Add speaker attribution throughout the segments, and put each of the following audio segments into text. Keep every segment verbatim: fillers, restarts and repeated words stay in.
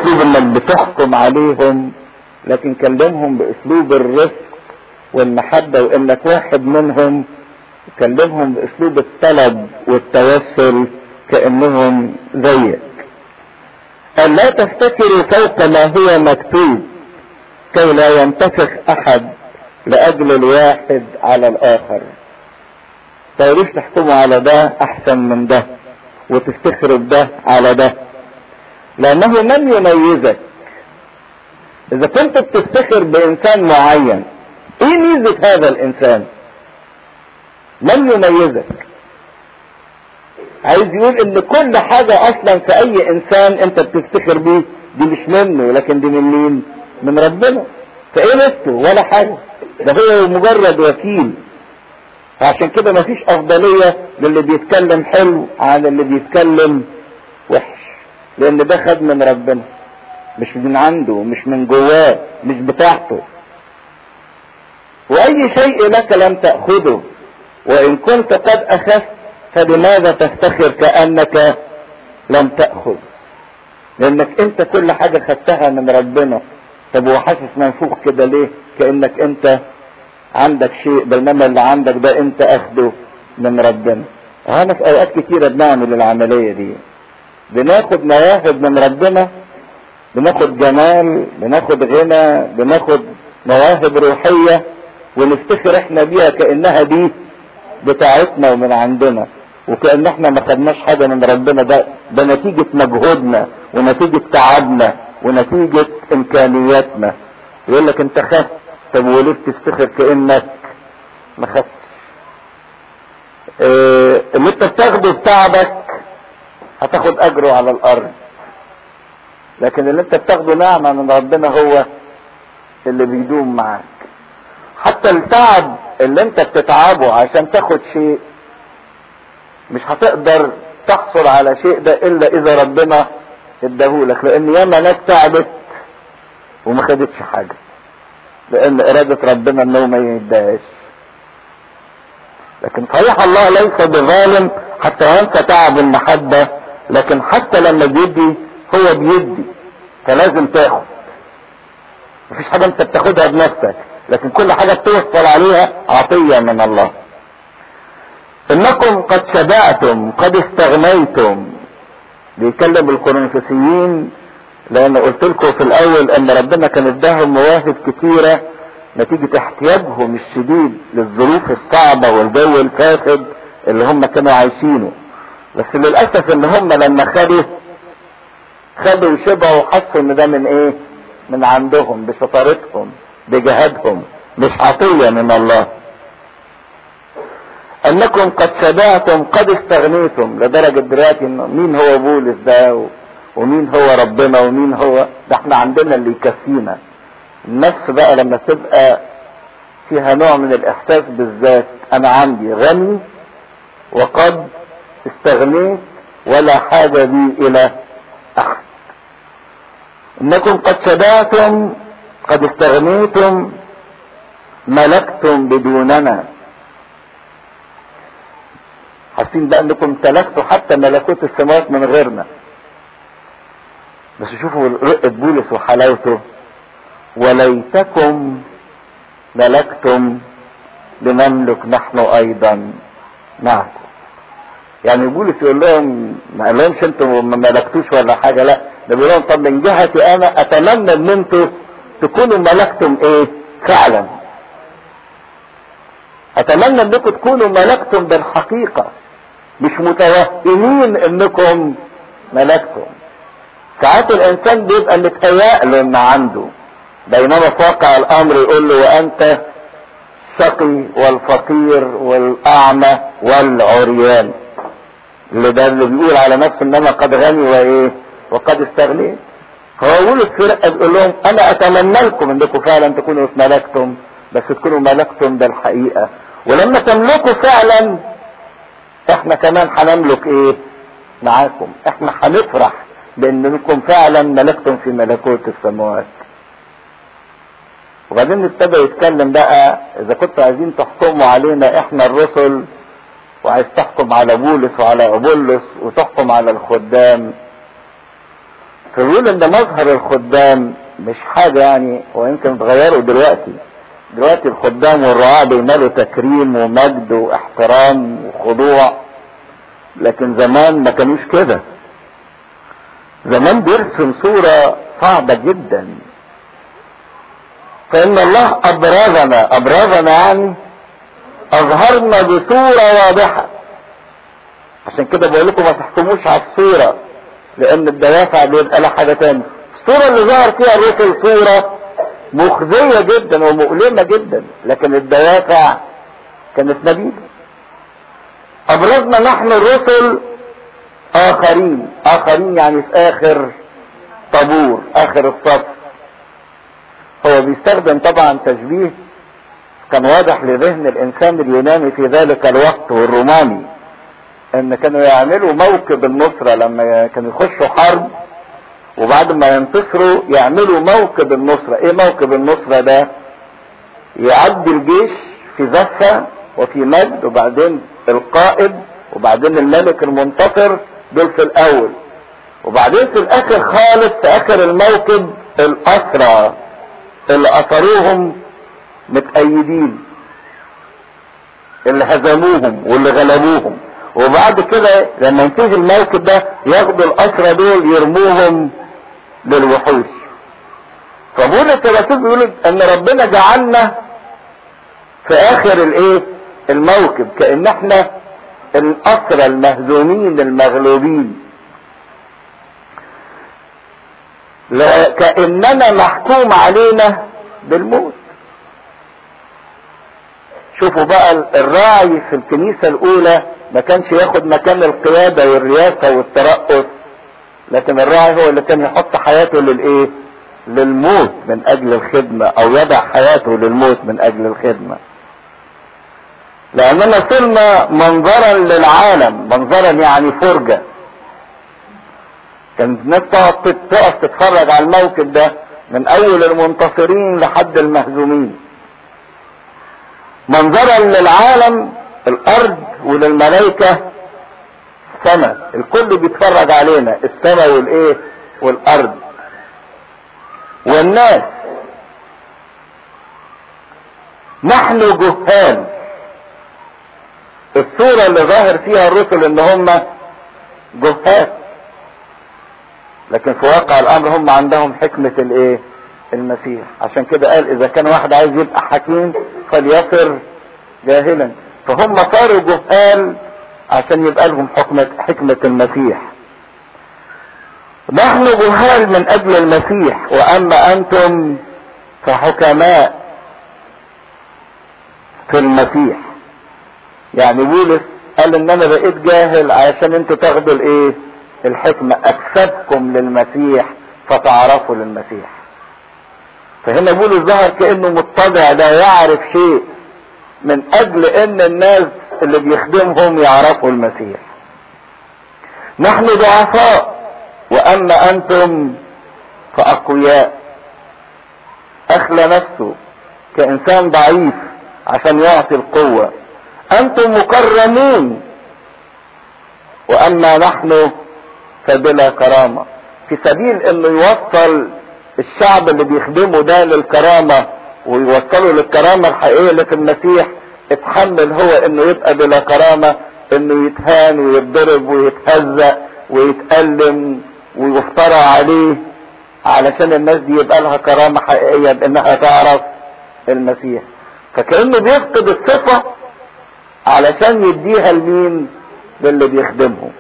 Speaker 1: باسلوب انك بتحكم عليهم، لكن كلمهم باسلوب الرفق والمحبة، وانك واحد منهم كلمهم باسلوب الطلب والتوسل كأنهم زيك. قال لا تفتكروا فوق ما هو مكتوب كي لا ينتفخ احد لاجل الواحد على الاخر. فليش تحكموا على ده احسن من ده وتفتخروا بده على ده، لانه من يميزك. اذا كنت بتفتخر بانسان معين، ايه ميزة هذا الانسان؟ من يميزك؟ عايز يقول ان كل حاجة اصلا في اي انسان انت بتفتخر بيه دي مش منه، لكن دي من مين؟ من ربنا. فايه نفسه؟ ولا حاجة، ده هو مجرد وكيل. فعشان كده مفيش افضلية للي بيتكلم حلو عن اللي بيتكلم وحش، لان ده خد من ربنا، مش من عنده، مش من جواه، مش بتاعته. واي شيء لك لم تأخذه، وان كنت قد اخذت فلماذا تفتخر كأنك لم تأخذ؟ لانك انت كل حاجة خدتها من ربنا. طب وحاسس منفوخ كده ليه؟ كأنك انت عندك شيء، بينما اللي عندك ده انت اخده من ربنا. انا في اوقات كتيرة بنعمل العملية دي، بناخد مواهب من ربنا، بناخد جمال، بناخد غنى، بناخد مواهب روحية، ونفتخر احنا بيها كأنها دي بتاعتنا ومن عندنا، وكأن احنا ما خدناش حاجة من ربنا. ده ده نتيجة مجهودنا ونتيجة تعبنا ونتيجة امكانياتنا. يقول لك انت خدت، طب وليه بتفتخر كأنك ما خدتش؟ اه اللي انت بتاخده بتعبك هتاخد اجره على الارض، لكن اللي انت بتاخده نعمة من ربنا هو اللي بيدوم معاك. حتى التعب اللي انت بتتعبه عشان تاخد شيء، مش هتقدر تحصل على شيء ده الا اذا ربنا اداهولك، لان ياما ناس تعبت وما خدتش حاجة، لان ارادة ربنا انه ما يداهاش. لكن صحيح الله ليس بظالم حتى ينسى تعب المحبة، لكن حتى لما بيدي هو بيدي، فلازم تاخد. مفيش حاجة انت بتاخدها بنفسك، لكن كل حاجة بتوصل عليها عطية من الله. انكم قد شبعتم قد استغنيتم. بيكلم الكورنثوسيين، لان قلت لكم في الاول ان ربنا كان اداهم مواهب كتيرة نتيجة احتياجهم الشديد للظروف الصعبة والجو الفاسد اللي هم كانوا عايشينه. بس للأسف ان هم لما خدوا خدوا وشبعوا وحسوا ان ده من ايه؟ من عندهم، بشطارتهم، بجهادهم، مش عطية من الله. انكم قد شبعتم قد استغنيتم، لدرجة دلوقتي انه مين هو بولس ده ومين هو ربنا ومين هو ده؟ احنا عندنا اللي يكفينا. النفس بقى لما تبقى فيها نوع من الاحساس بالذات، انا عندي غني وقد استغنيت ولا حاجة بي الى احد. انكم قد شبعتم قد استغنيتم ملكتم بدوننا. حاسين بقى انكم تلكتوا حتى ملكوت السماوات من غيرنا. بس شوفوا رقة بولس وحلاوته، وليتكم ملكتم لنملك نحن ايضا معكم. يعني بولس يقول لهم، ما قال لهمش انتوا ما ملكتوش ولا حاجة، لا ده بيقول لهم طب من جهتي انا اتمنى ان انتوا تكونوا ملكتم ايه فعلا. اتمنى انكم تكونوا ملكتم بالحقيقة، مش متوهمين انكم ملكتم. ساعات الانسان بيبقى متهيأ له ان عنده، بينما في واقع الامر يقول له وانت الشقي والفقير والاعمى والعريان. اللي ده اللي بيقول على نفسه ان انا قد غني وايه وقد استغنيت. هو بولس في رقه بيقول لهم انا اتمنى لكم انكم فعلا تكونوا ملكتم، بس تكونوا ملكتم بالحقيقه. ولما تملكوا فعلا احنا كمان هنملك ايه معاكم. احنا هنفرح بانكم فعلا ملكتم في ملكوت السماوات. وبعدين ابتدى يتكلم بقى، اذا كنتوا عايزين تحكموا علينا احنا الرسل، وعايز تحكم على بولس وعلى ابولس وتحكم على الخدام، فبيقول ان مظهر الخدام مش حاجة يعني، ويمكن تغيروا دلوقتي. دلوقتي الخدام والرعاة بينالوا تكريم ومجد واحترام وخضوع، لكن زمان ما كانوش كده. زمان بيرسم صورة صعبة جدا. فإن الله أبرزنا، أبرزنا يعني أظهرنا بصورة واضحة. عشان كده بقول لكم ما تحكموش على الصورة، لأن الدوافع بيبقى لها حاجة تانية. الصورة اللي ظهر فيها الرسل صورة مخزية جدا ومؤلمة جدا، لكن الدوافع كانت نبيلة. أبرزنا نحن الرسل آخرين، آخرين يعني في آخر طابور، آخر الصف. هو بيستخدم طبعا تشبيه كان واضح لذهن الإنسان اليوناني في ذلك الوقت والروماني، ان كانوا يعملوا موكب النصرة لما كانوا يخشوا حرب، وبعد ما ينتصروا يعملوا موكب النصرة. ايه موكب النصرة ده؟ يعدي الجيش في زفة وفي مجد، وبعدين القائد، وبعدين الملك المنتصر، دول في الاول، وبعدين في الاخر خالص في اخر الموكب الاسرى اللي اثروهم متأيدين، اللي هزموهم واللي غلبوهم. وبعد كده لما ينتهي الموكب ده ياخدوا الاسرى دول يرموهم للوحوش. فبولس الرسول بيقول ان ربنا جعلنا في اخر الايه الموكب، كأن احنا الاسرى المهزومين المغلوبين، كأننا محكوم علينا بالموت. شوفوا بقى الراعي في الكنيسة الاولى ما كانش ياخد مكان القيادة والرياسة والترأس، لكن الراعي هو اللي كان يحط حياته للايه للموت من اجل الخدمة، او يضع حياته للموت من اجل الخدمة. لاننا صرنا منظرا للعالم، منظرا يعني فرجة. كانت الناس تقف تقف تتفرج على الموكب ده من اول المنتصرين لحد المهزومين. منظرا للعالم، الارض وللملائكة السماء، الكل بيتفرج علينا، السماء والايه والارض والناس. نحن جهال. الصورة اللي ظاهر فيها الرسل ان هم جهال، لكن في واقع الامر هم عندهم حكمة الايه المسيح. عشان كده قال اذا كان واحد عايز يبقى حكيم فليصر جاهلا. فهم صاروا جهال عشان يبقى لهم حكمة حكمة المسيح. نحن جهال من اجل المسيح، واما انتم فحكماء في المسيح. يعني بولس قال ان انا بقيت جاهل عشان انتوا تاخدوا الايه الحكمة، اكسبكم للمسيح فتعرفوا للمسيح. فهنا بولس ظهر كأنه متضع لا يعرف شيء من اجل ان الناس اللي بيخدمهم يعرفوا المسيح. نحن ضعفاء واما انتم فاقوياء. اخلى نفسه كانسان ضعيف عشان يعطي القوة. انتم مكرمون واما نحن فبلا كرامة، في سبيل انه يوصل الشعب اللي بيخدمه ده للكرامة ويوصلوا للكرامة الحقيقية اللي في المسيح. اتحمل هو انه يبقى بلا كرامة، انه يتهان ويتضرب ويتهزأ ويتألم ويفترى عليه، علشان الناس دي يبقى لها كرامة حقيقية بانها تعرف المسيح. فكأنه بيفقد الصفة علشان يديها لمين؟ للي بيخدمهم.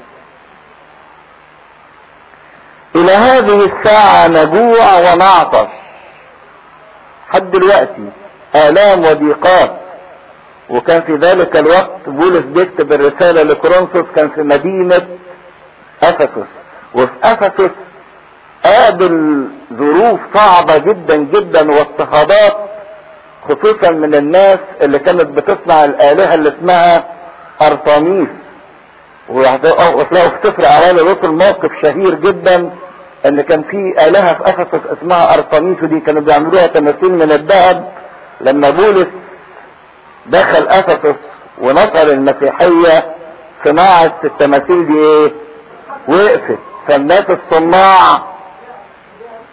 Speaker 1: الى هذه الساعة نجوع ونعطش. حد دلوقتي آلام وضيقات. وكان في ذلك الوقت بولس بيكتب الرسالة لكورنثوس كان في مدينة افسس، وفي افسس قابل ظروف صعبة جدا جدا واضطهادات، خصوصا من الناس اللي كانت بتصنع الآلهة اللي اسمها ارطميس. وهتلاقوا في سفر اعمال الرسل موقف شهير جدا ان كان في آلهة في افسس اسمها ارطميس، ودي كانوا بيعملوها تماثيل من الذهب. لما بولس دخل افسس ونصر المسيحية صناعة التماثيل دي ايه وقفت، فالناس الصناع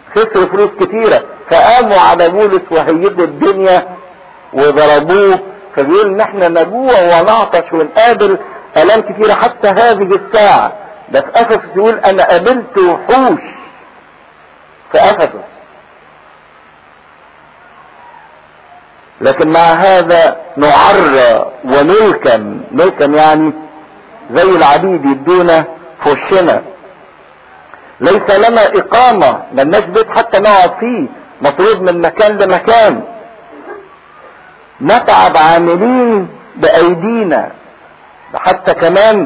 Speaker 1: خسروا فلوس كتيرة، فقاموا على بولس وهيجوا الدنيا وضربوه. فبيقول ان احنا نجوع ونعطش ونقابل الام كتيرة حتى هذه الساعة. ده في افسس يقول انا قابلت وحوش في افسس، لكن مع هذا نعرى ونلكم. نلكم يعني زي العبيد يدونا في وشنا. ليس لنا اقامة، ملناش بيت حتى نقعد فيه، مطرود من مكان لمكان. نتعب عاملين بايدينا، حتى كمان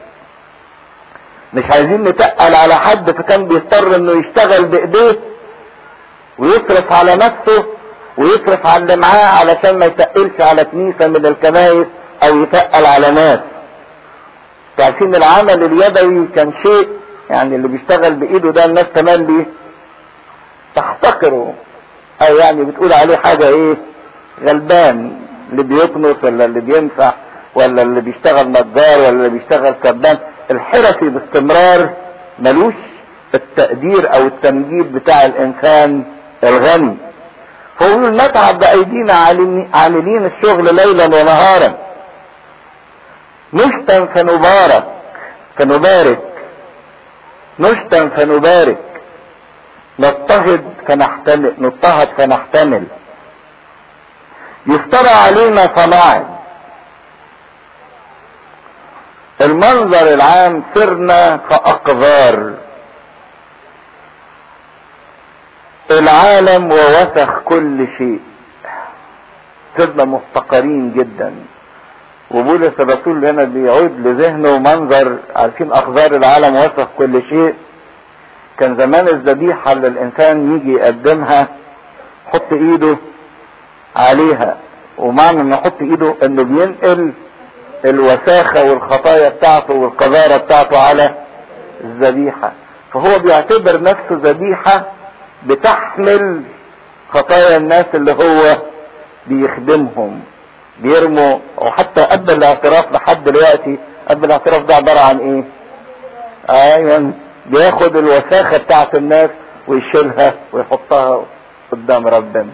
Speaker 1: مش عايزين نتقل على حد، فكان بيضطر انه يشتغل بايديه ويصرف على نفسه ويصرف على اللي معاه علشان ما يتقلش على كنيسة من الكنائس او يتقل على ناس. تعرفين العمل اليدوي كان شيء يعني اللي بيشتغل بايده ده الناس كمان بيه تحتقره، او يعني بتقول عليه حاجة ايه، غلبان، اللي بيكنس ولا اللي بيمسح ولا اللي بيشتغل نجار ولا اللي بيشتغل كبان. الحرفي باستمرار ملوش التقدير او التمجيد بتاع الانسان الغني. فقولوا نتعب بايدينا عاملين الشغل ليلا ونهارا، نشتم فنبارك فنبارك نشتم فنبارك، نضطهد فنحتمل نضطهد فنحتمل، يفترى علينا فنعد. المنظر العام صرنا كأقذار العالم ووسخ كل شيء، صرنا مفتقرين جدا. وبولس الرسول هنا بيعود لذهنه منظر، عارفين اقذار العالم ووسخ كل شيء. كان زمان الذبيحة اللي الانسان يجي يقدمها حط ايده عليها، ومعنى انه يحط ايده انه بينقل الوساخة والخطايا بتاعته والقذارة بتاعته على الذبيحة. فهو بيعتبر نفسه ذبيحة بتحمل خطايا الناس اللي هو بيخدمهم. بيرموا، وحتى قبل الاعتراف لحد دلوقتي قبل الاعتراف ده عبارة عن ايه؟ ايوه، بياخد الوساخة بتاعت الناس ويشيلها ويحطها قدام ربنا.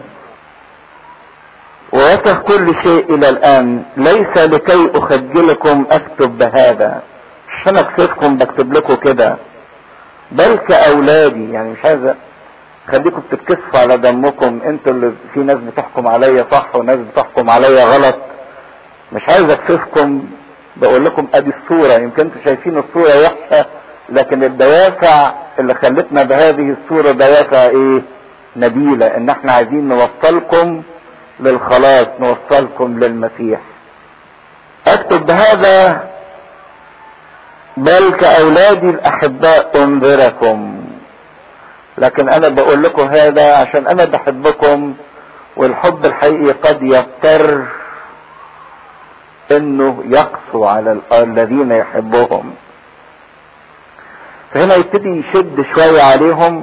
Speaker 1: ووسخ كل شيء الى الان، ليس لكي اخجلكم اكتب بهذا، مش انا اكسفكم بكتب لكم كده، بل كاولادي. يعني مش عايز خليكم بتتكسفوا على دمكم، انتوا اللي في ناس بتحكم عليا صح وناس بتحكم عليا غلط. مش عايز اكسفكم، بقول لكم ادي الصورة. يمكن انتوا شايفين الصورة وحشة، لكن الدوافع اللي خلتنا بهذه الصورة دوافع ايه؟ نبيلة، ان احنا عايزين نوصلكم للخلاص، نوصلكم للمسيح. اكتب بهذا بل كاولادي الاحباء انذركم. لكن انا بقول لكم هذا عشان انا بحبكم، والحب الحقيقي قد يضطر انه يقسو على الذين يحبهم. فهنا يبتدي يشد شوية عليهم،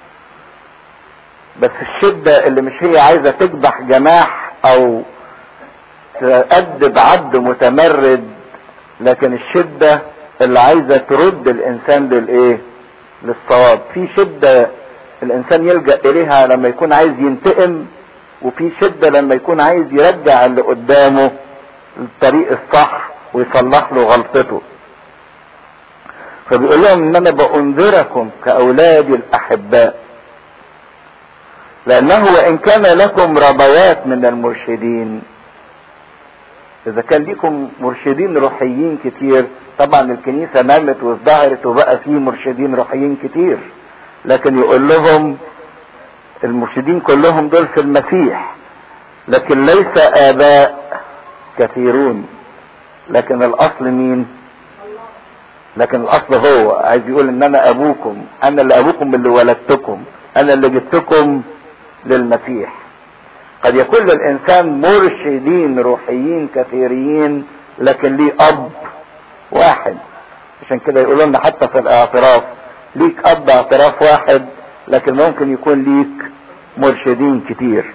Speaker 1: بس الشدة اللي مش هي عايزة تكبح جماح او تأدب عبد متمرد، لكن الشدة اللي عايزة ترد الانسان للايه؟ للصواب. في شدة الانسان يلجأ اليها لما يكون عايز ينتقم، وفي شدة لما يكون عايز يرجع اللي قدامه للطريق الصح ويصلح له غلطته. فبيقول لهم ان انا بأنذركم كاولادي الاحباء، لانه وان كان لكم ربوات من المرشدين. اذا كان لكم مرشدين روحيين كتير، طبعا الكنيسة نامت وازدهرت وبقى فيه مرشدين روحيين كتير، لكن يقول لهم المرشدين كلهم دول في المسيح، لكن ليس اباء كثيرون، لكن الاصل مين؟ لكن الاصل هو عايز يقول ان انا ابوكم، انا اللي ابوكم اللي ولدتكم، انا اللي جبتكم للمسيح. قد يكون للانسان مرشدين روحيين كثيرين، لكن ليه اب واحد. عشان كده يقولوا لنا حتى في الاعتراف ليك اب اعتراف واحد، لكن ممكن يكون ليك مرشدين كتير.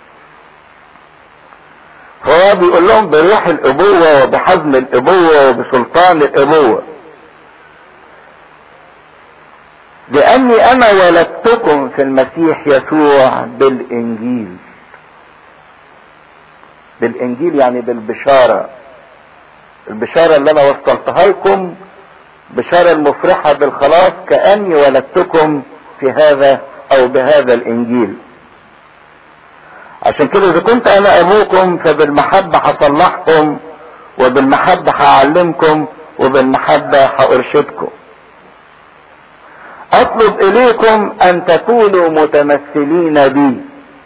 Speaker 1: فهو بيقول لهم بروح الابوة وبحزم الابوة وبسلطان الابوة. لاني انا ولدتكم في المسيح يسوع بالانجيل. بالانجيل يعني بالبشارة، البشارة اللي انا وصلتها لكم، بشارة المفرحة بالخلاص، كأني ولدتكم في هذا او بهذا الانجيل. عشان كده اذا كنت انا ابوكم فبالمحبة هصلحكم، وبالمحبة هعلمكم، وبالمحبة هارشدكم. اطلب اليكم ان تكونوا متمثلين بي.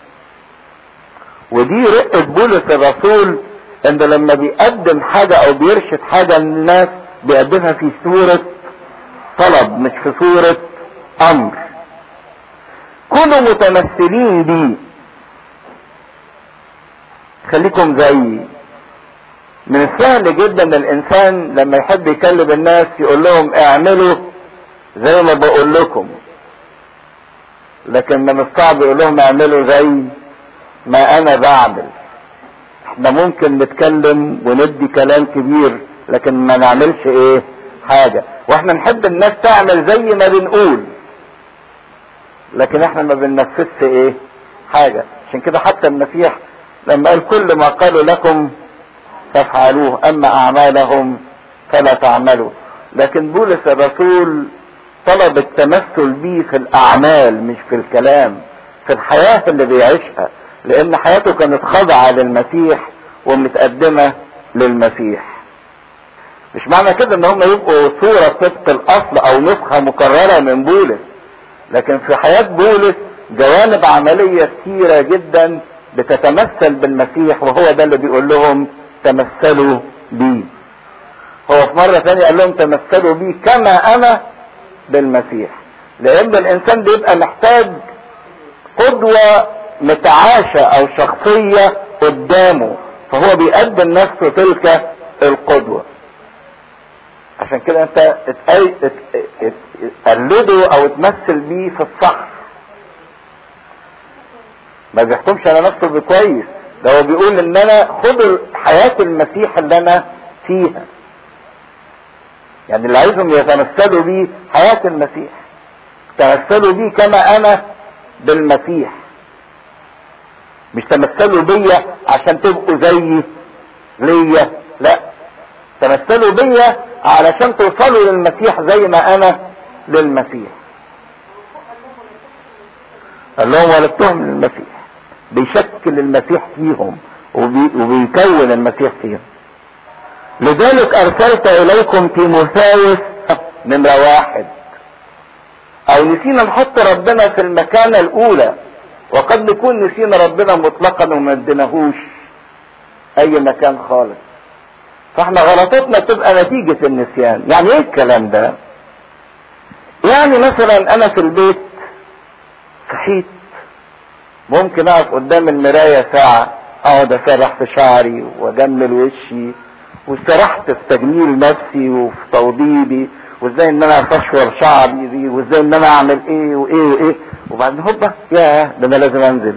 Speaker 1: ودي رقة بولس الرسول، ان لما بيقدم حاجة او بيرشد حاجة للناس بيقدمها في صورة طلب مش في صورة امر. كونوا متمثلين بي، خليكم زيي. من السهل جدا الانسان لما يحب يكلم الناس يقول لهم اعملوا زي ما بقول لكم، لكن من الصعب يقول لهم اعملوا زي ما انا بعمل. احنا ممكن نتكلم وندي كلام كبير لكن ما نعملش ايه حاجة، واحنا نحب الناس تعمل زي ما بنقول لكن احنا ما بننفذش ايه حاجة. عشان كده حتى المسيح لما قال كل ما قالوا لكم تفعلوه اما اعمالهم فلا تعملوا، لكن بولس الرسول طلب التمثل بيه في الاعمال مش في الكلام، في الحياة اللي بيعيشها، لان حياته كانت خاضعة للمسيح ومتقدمة للمسيح. مش معنى كده ان هم يبقوا صورة طبق الاصل او نسخة مكررة من بولس، لكن في حياة بولس جوانب عملية كثيرة جدا بتتمثل بالمسيح، وهو ده اللي بيقول لهم تمثلوا بي. هو في مرة ثانية قال لهم تمثلوا بي كما انا بالمسيح، لان الانسان بيبقى محتاج قدوة متعاشة او شخصية قدامه، فهو بيقدم نفسه تلك القدوة. عشان كده انت تقلده او تمثل بيه في الصح، ما بيحكمش على نفسه بكويس، ده هو بيقول ان انا خد حياة المسيح اللي انا فيها. يعني اللي عايزهم يتمثلوا بيه حياة المسيح، تمثلوا بيه كما انا بالمسيح، مش تمثلوا بيا عشان تبقوا زيي ليا، لا، تمثلوا بيا علشان توصلوا للمسيح زي ما انا للمسيح. قال لهم ولدتهم للمسيح، بيشكل المسيح فيهم وبي وبيكون المسيح فيهم. لذلك ارسلت اليكم تيموثاوس نمرة واحد. او نسينا نحط ربنا في المكانة الاولى، وقد نكون نسينا ربنا مطلقا وما اديناهوش اي مكان خالص، فاحنا غلطتنا تبقى نتيجة النسيان. يعني ايه الكلام ده؟ يعني مثلا انا في البيت صحيت ممكن اقف قدام المراية ساعة، اقعد اسرح في شعري واجمل وشي، واسترحت في تجميل نفسي وفي توضيبي، وازاي ان انا افشور شعري دي، وازاي ان انا اعمل ايه وايه وايه، وبعدين هوبا ياه ده انا لازم انزل.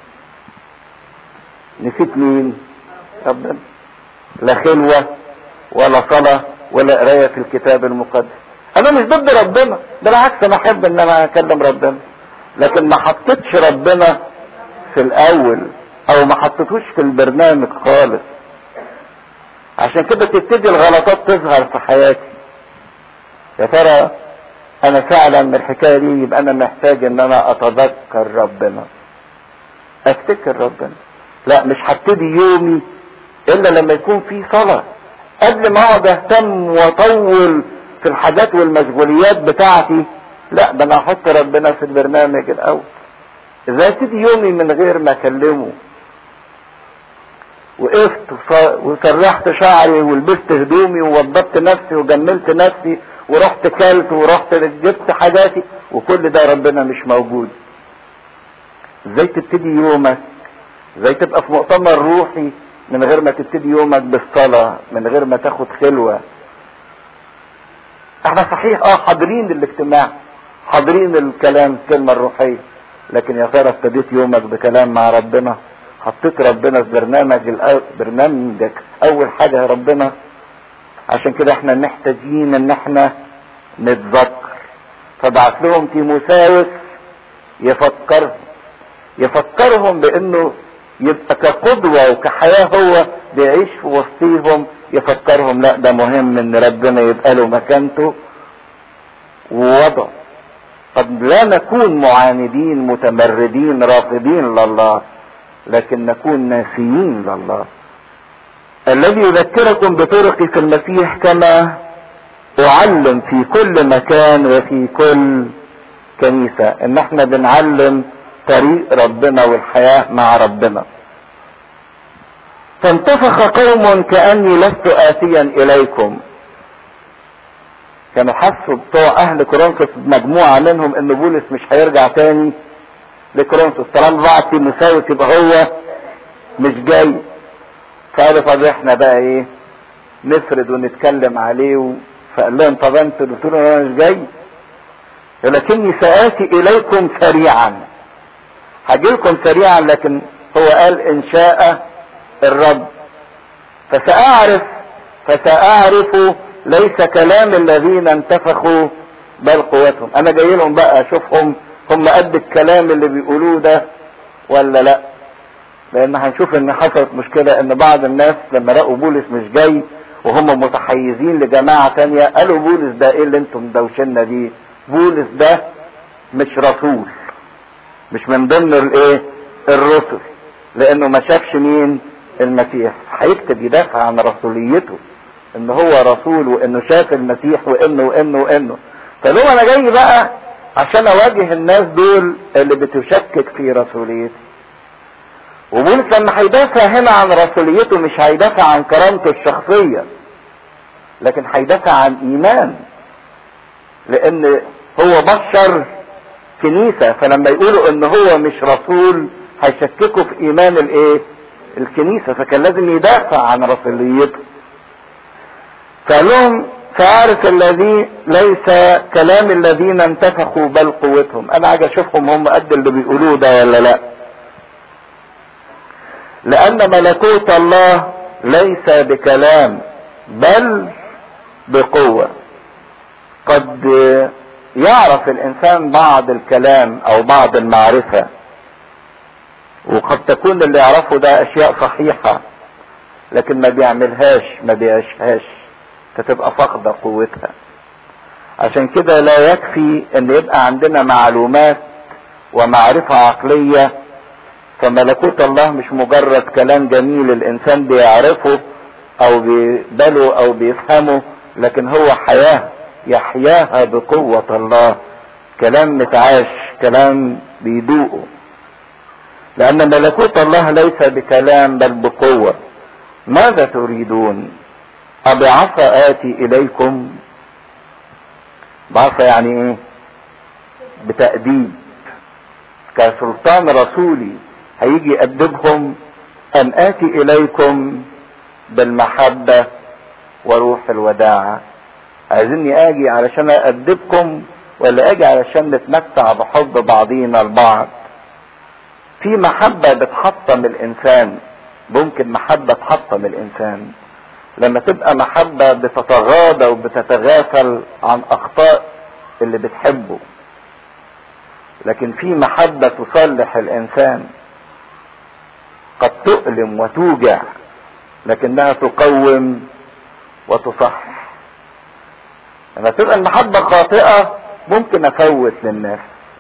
Speaker 1: نسيت مين؟ ربنا. لا خلوة ولا صلاة ولا قراية في الكتاب المقدس. انا مش ضد ربنا، بالعكس انا احب ان انا اكلم ربنا، لكن ما حطيتش ربنا في الاول او ما حطيتوش في البرنامج خالص. عشان كده تبتدي الغلطات تظهر في حياتي. يا ترى انا فعلا من الحكاية دي يبقى انا محتاج ان انا اتذكر ربنا، افتكر ربنا. لا، مش هبتدي يومي الا لما يكون في صلاة. قبل ما اقعد اهتم واطول في الحاجات والمشغوليات بتاعتي، لا، ده انا احط ربنا في البرنامج الاول. ازاي ابتدي يومي من غير ما اكلمه؟ وقفت وسرحت شعري ولبست هدومي ووضبت نفسي وجملت نفسي ورحت كلت ورحت جبت حاجاتي، وكل ده ربنا مش موجود. ازاي تبتدي يومك؟ ازاي تبقى في مؤتمر روحي من غير ما تبتدي يومك بالصلاة، من غير ما تاخد خلوة؟ احنا صحيح اه حاضرين الاجتماع، حاضرين الكلام الكلمة الروحية، لكن يا ترى ابتديت يومك بكلام مع ربنا؟ حطيت ربنا في برنامج الأو... برنامجك اول حاجة يا ربنا؟ عشان كده احنا محتاجين ان احنا نتذكر. فبعت لهم تيموثاوس يفكرهم يفكرهم بانه يبقى كقدوة وكحياة هو بيعيش في وسطيهم، يفكرهم لا ده مهم ان ربنا يبقى له مكانته ووضع. قد لا نكون معاندين متمردين رافضين لله، لكن نكون ناسيين لله. الذي يذكركم بطرقي في المسيح كما اعلم في كل مكان وفي كل كنيسة، ان احنا بنعلم طريق ربنا والحياة مع ربنا. فانتفخ قوم كأني لست آتيا اليكم. كانوا حسوا بتوع اهل كورنثوس مجموعة منهم ان بولس مش هيرجع تاني لكورنثوس، طالما بعت تيموثاوس يبقى هو مش جاي. فقالوا طب احنا بقى ايه نفرد ونتكلم عليه. فقال لهم طب انتوا بتقولوا انا مش جاي، ولكني سآتي اليكم سريعا. هجيلكم سريعا، لكن هو قال ان شاء الرب. فسأعرف فسأعرف ليس كلام الذين انتفخوا بل قوتهم. انا جاي لهم بقى اشوفهم هم قد الكلام اللي بيقولوه ده ولا لا. لان هنشوف ان حصلت مشكلة ان بعض الناس لما لقوا بولس مش جاي وهم متحيزين لجماعة تانية، قالوا بولس ده ايه اللي انتم مدوشنا دي؟ بولس ده مش رسول، مش من ضمن الايه الرسل، لانه ما شافش مين المسيح. هيكتب يدافع عن رسوليته ان هو رسول وانه شاف المسيح وانه وانه وانه. فلو انا جاي بقى عشان اواجه الناس دول اللي بتشكك في رسوليتي. وبولس لما هيدافع هنا عن رسوليته مش هيدافع عن كرامته الشخصية، لكن هيدافع عن ايمان، لان هو بشر كنيسة. فلما يقولوا ان هو مش رسول هيشككوا في ايمان الايه الكنيسة، فكان لازم يدافع عن رسوليته. فقال لهم فاعرف الذي ليس كلام الذين انتفخوا بل قوتهم. انا عايز اشوفهم هم قد اللي بيقولوه ده ولا لا. لان ملكوت الله ليس بكلام بل بقوة. قد يعرف الانسان بعض الكلام او بعض المعرفة، وقد تكون اللي يعرفه ده اشياء صحيحة لكن ما بيعملهاش ما بيعيشهاش، فتبقى فاقدة قوتها. عشان كده لا يكفي ان يبقى عندنا معلومات ومعرفة عقلية. فملكوت الله مش مجرد كلام جميل الانسان بيعرفه او بيقبله او بيفهمه، لكن هو حياة يحياها بقوة الله، كلام متعاش، كلام بيدوقه. لان ملكوت الله ليس بكلام بل بقوة. ماذا تريدون؟ أبعصا آتي إليكم؟ بعصا يعني إيه؟ بتأديب، كسلطان رسولي هيجي يأدبهم. أن آتي إليكم بالمحبة وروح الوداعة. عايزيني آجي علشان أأدبكم ولا آجي علشان نتمتع بحب بعضينا البعض؟ في محبة بتحطم الإنسان، ممكن محبة تحطم الإنسان لما تبقى محبة بتتغاضى وبتتغافل عن اخطاء اللي بتحبه. لكن في محبة تصلح الانسان، قد تؤلم وتوجع لكنها تقوم وتصحح. لما تبقى المحبة خاطئة ممكن افوت للناس،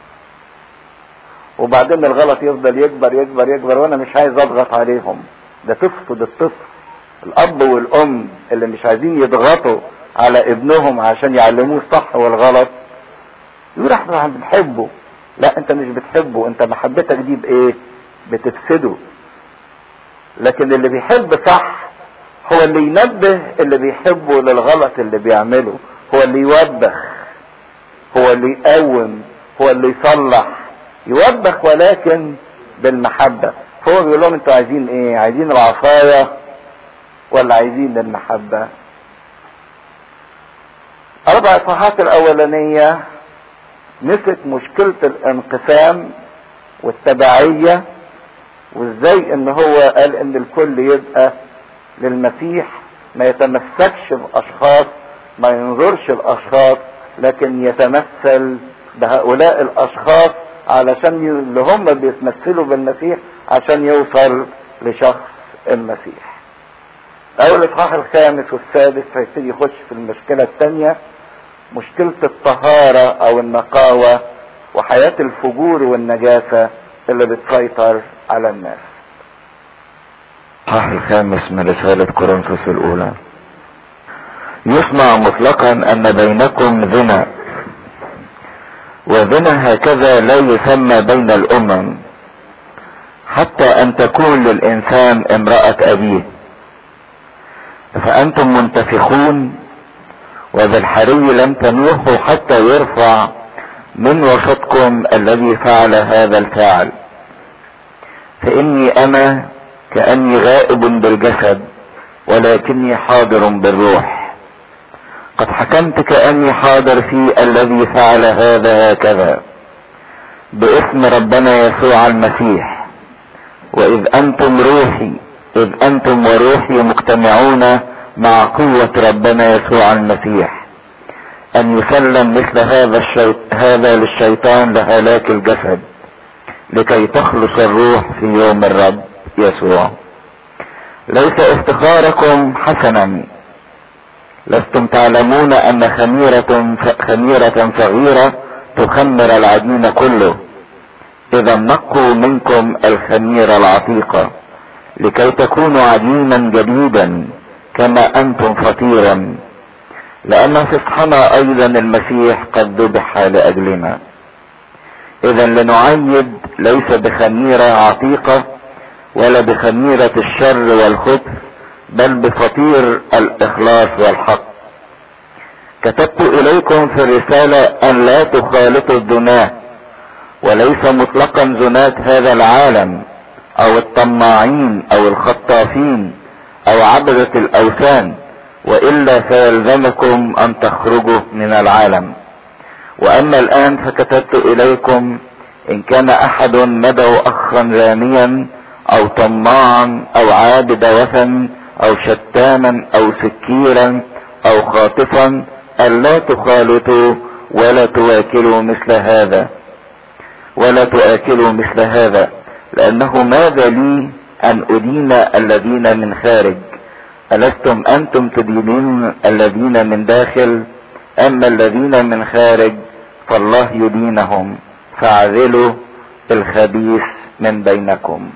Speaker 1: وبعدين الغلط يفضل يكبر يكبر يكبر وانا مش عايز اضغط عليهم. ده تفقد الطفل. الاب والام اللي مش عايزين يضغطوا على ابنهم عشان يعلموه الصح والغلط، يقول احنا بنحبه. لا، انت مش بتحبه، انت محبتك دي بايه؟ بتفسده. لكن اللي بيحب صح هو اللي ينبه اللي بيحبه للغلط اللي بيعمله، هو اللي يوبخ، هو اللي يقوم، هو اللي يصلح. يوبخ ولكن بالمحبة. فهو بيقول لهم انتوا عايزين ايه؟ عايزين العصاية ولا عايزين المحبة؟ اربع اصحاحات الاولانية مسك مشكلة الانقسام والتبعية، وازاي ان هو قال ان الكل يبقى للمسيح، ما يتمسكش باشخاص، ما ينظرش الاشخاص، لكن يتمثل بهؤلاء الاشخاص علشان ي... اللي هم بيتمثلوا بالمسيح عشان يوصل لشخص المسيح. اول الاصحاح الخامس والسادس هيبتدي يخش في المشكلة الثانية، مشكلة الطهارة او النقاوة وحياة الفجور والنجاسة اللي بتسيطر على الناس.
Speaker 2: الاصحاح الخامس من رسالة كورنثوس الاولى. يسمع مطلقا ان بينكم زنا، وزنا هكذا لا يسمى بين الامم، حتى ان تكون للانسان امرأة ابيه، فانتم منتفخون، وبالحري لم تنوحوا حتى يرفع من وسطكم الذي فعل هذا الفاعل. فاني انا كأني غائب بالجسد، ولكني حاضر بالروح. قد حكمت كأني حاضر في الذي فعل هذا هكذا باسم ربنا يسوع المسيح، وإذ أنتم روحي إذ أنتم وروحي مجتمعون مع قوة ربنا يسوع المسيح، أن يسلم مثل هذا الشيط... هذا للشيطان لهلاك الجسد، لكي تخلص الروح في يوم الرب يسوع. ليس افتخاركم حسنا، لستم تعلمون ان خميرة خميرة صغيرة تخمر العجين كله؟ اذا نقوا منكم الخميرة العتيقة لكي تكونوا عجينا جديدا كما انتم فطيرا، لان فصحنا ايضا المسيح قد ذبح لاجلنا. اذا لنعيد ليس بخميرة عتيقة ولا بخميرة الشر والخبث، بل بفطير الاخلاص والحق. كتبت اليكم في الرسالة ان لا تخالطوا الزنا، وليس مطلقا زناة هذا العالم او الطماعين او الخطافين او عبدة الاوثان، والا فيلزمكم ان تخرجوا من العالم. واما الان فكتبت اليكم ان كان احد مدعو اخا زانيا او طماعا او عابد وثن او شتاما او سكيرا او خاطفا الا تخالطوا ولا تواكلوا مثل هذا ولا تؤكلوا مثل هذا لانه ماذا لي ان ادين الذين من خارج؟ ألستم انتم تدينون الذين من داخل؟ اما الذين من خارج فالله يدينهم، فاعذلوا الخبيث من بينكم.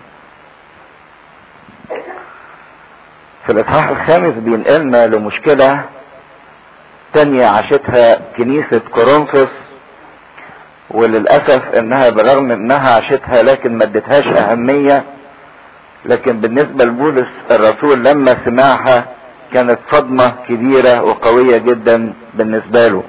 Speaker 2: في الاصحاح الخامس بينقلنا لمشكلة تانية عاشتها كنيسة كورنثوس، وللأسف انها بالرغم انها عاشتها لكن ما ادتهاش اهمية، لكن بالنسبة لبولس الرسول لما سمعها كانت صدمة كبيرة وقوية جدا بالنسبة له.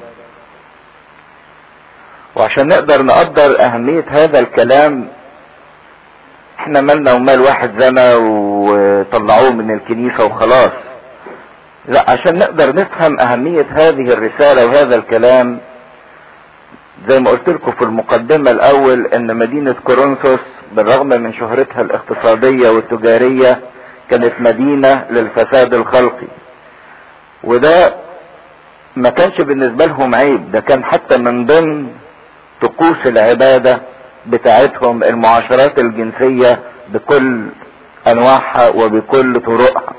Speaker 2: وعشان نقدر نقدر اهمية هذا الكلام، احنا مالنا ومال واحد زنا وطلعوه من الكنيسة وخلاص، لا، عشان نقدر نفهم اهمية هذه الرسالة وهذا الكلام، زي ما قلت لكم في المقدمة الاول ان مدينة كورنثوس بالرغم من شهرتها الاقتصادية والتجارية كانت مدينة للفساد الخلقي، وده ما كانش بالنسبة لهم عيب، ده كان حتى من ضمن طقوس العبادة بتاعتهم المعاشرات الجنسية بكل انواعها وبكل طرقها.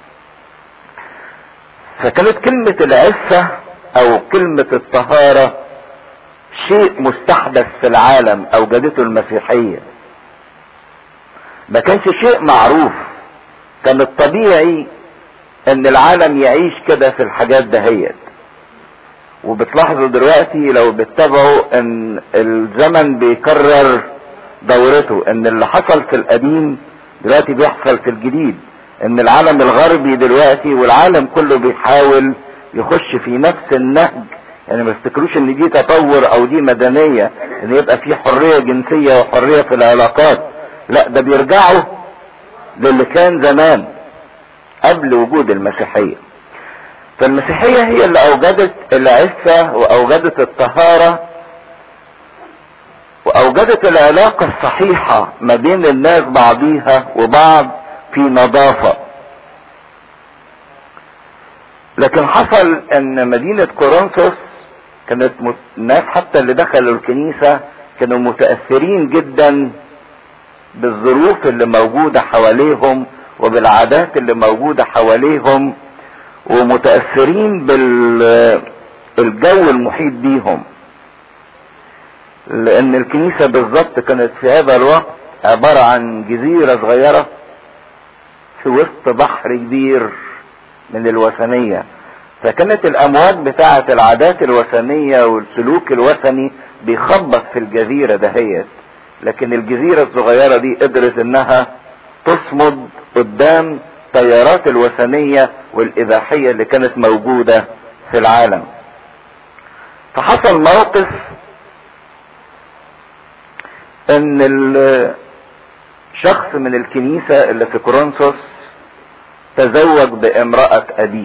Speaker 2: فكانت كلمة العفة او كلمة الطهارة شيء مستحدث في العالم اوجدته المسيحية، ما كانش شيء معروف. كان الطبيعي ان العالم يعيش كده في الحاجات دهيت، وبتلاحظوا دلوقتي لو بتتابعوا ان الزمن بيكرر دورته، ان اللي حصل في القديم دلوقتي بيحصل في الجديد، ان العالم الغربي دلوقتي والعالم كله بيحاول يخش في نفس النهج. يعني ما تفتكروش ان دي تطور او دي مدنية، ان يبقى في حرية جنسية وحرية في العلاقات، لا، ده بيرجعوا للي كان زمان قبل وجود المسيحية. فالمسيحية هي اللي اوجدت العفة واوجدت الطهارة واوجدت العلاقة الصحيحة ما بين الناس بعضيها وبعض في نظافة. لكن حصل ان مدينة كورنثوس كانت مت... الناس حتى اللي دخلوا الكنيسة كانوا متأثرين جدا بالظروف اللي موجودة حواليهم وبالعادات اللي موجودة حواليهم، ومتأثرين بالجو المحيط بيهم، لان الكنيسة بالظبط كانت في هذا الوقت عبارة عن جزيرة صغيرة في وسط بحر كبير من الوثنية. فكانت الامواج بتاعة العادات الوثنية والسلوك الوثني بيخبط في الجزيرة دهيت، لكن الجزيرة الصغيرة دي قدرت انها تصمد قدام تيارات الوثنية والاباحية اللي كانت موجودة في العالم. فحصل موقف ان الشخص من الكنيسة اللي في كورنثوس تزوج بامرأة ابيه،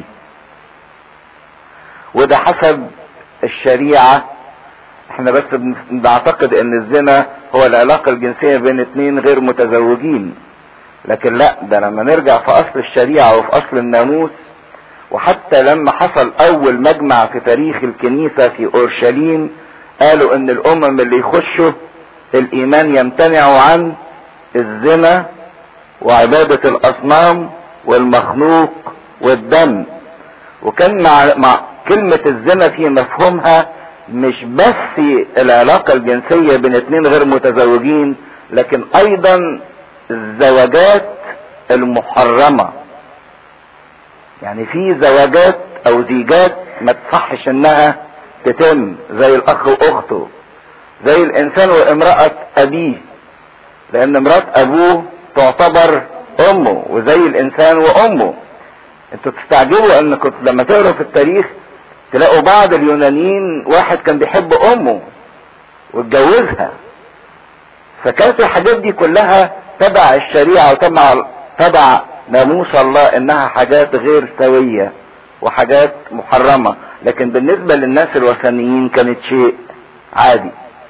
Speaker 2: وده حسب الشريعة. احنا بس بنعتقد ان الزنا هو العلاقة الجنسية بين اتنين غير متزوجين، لكن لا، ده لما نرجع في اصل الشريعة وفي اصل الناموس، وحتى لما حصل اول مجمع في تاريخ الكنيسة في اورشليم قالوا ان الامم اللي يخشوا الايمان يمتنعوا عن الزنا وعبادة الاصنام والمخلوق والدم. وكان مع, مع كلمة الزنا في مفهومها مش بس العلاقة الجنسية بين اتنين غير متزوجين، لكن ايضا الزواجات المحرمة. يعني في زواجات او زيجات ما تصحش انها تتم، زي الاخ واخته، زي الانسان وامرأة ابيه، لان امرأة ابوه تعتبر امه، وزي الانسان وامه. انتوا تستعجبوا ان كنت لما تقروا في التاريخ تلاقوا بعض اليونانيين واحد كان بيحب امه واتجوزها. فكانت الحاجات دي كلها تبع الشريعة وتبع تبع ناموس الله انها حاجات غير سوية وحاجات محرمة، لكن بالنسبة للناس الوثنيين كانت شيء عادي.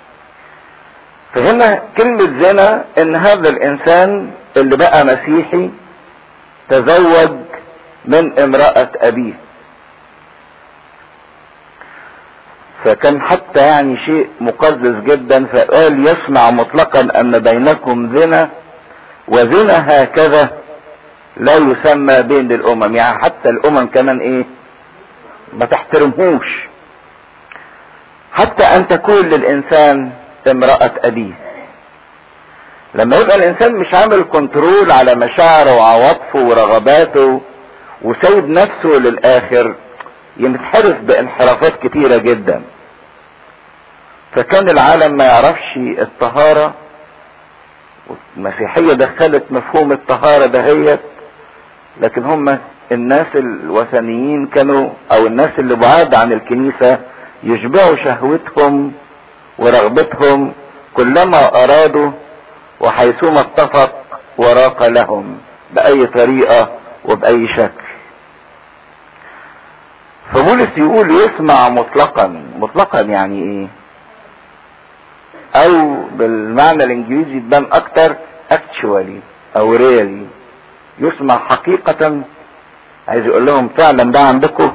Speaker 2: فهنا كلمة زنا ان هذا الانسان اللي بقى مسيحي تزوج من امرأة ابيه، فكان حتى يعني شيء مقدس جدا. فقال يسمع مطلقا ان بينكم زنا، وزنا هكذا لا يسمى بين الامم. يعني حتى الامم كمان ايه ما تحترمهوش، حتى ان تكون للانسان امرأة ابيه. لما يبقى الانسان مش عامل كنترول على مشاعره وعواطفه ورغباته وسايب نفسه للاخر، ينحرف بانحرافات كتيرة جدا. فكان العالم ما يعرفش الطهارة، المسيحية دخلت مفهوم الطهارة دهيت، لكن هم الناس الوثنيين كانوا او الناس اللي بعاد عن الكنيسة يشبعوا شهوتهم ورغبتهم كلما ارادوا وحيثما اتفق وراق لهم باي طريقة وباي شكل. فبولس يقول يسمع مطلقا. مطلقا يعني ايه؟ او بالمعنى الانجليزي تبان اكتر actually او really، يسمع حقيقة. عايز يقول لهم فعلا ده عندكم،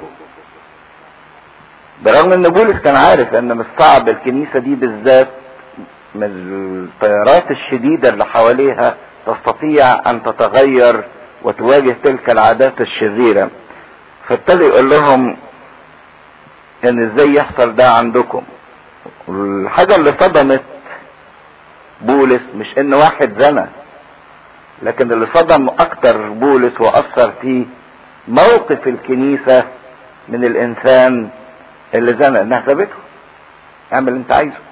Speaker 2: برغم ان بولس كان عارف ان مش صعب الكنيسة دي بالذات من التيارات الشديدة اللي حواليها تستطيع ان تتغير وتواجه تلك العادات الشريرة. فابتدى يقول لهم ان ازاي يحصل ده عندكم. الحاجة اللي صدمت بولس مش ان واحد زنى، لكن اللي صدم اكتر بولس واثر فيه موقف الكنيسة من الانسان اللي زنى، انها سابته اعمل اللي انت عايزه.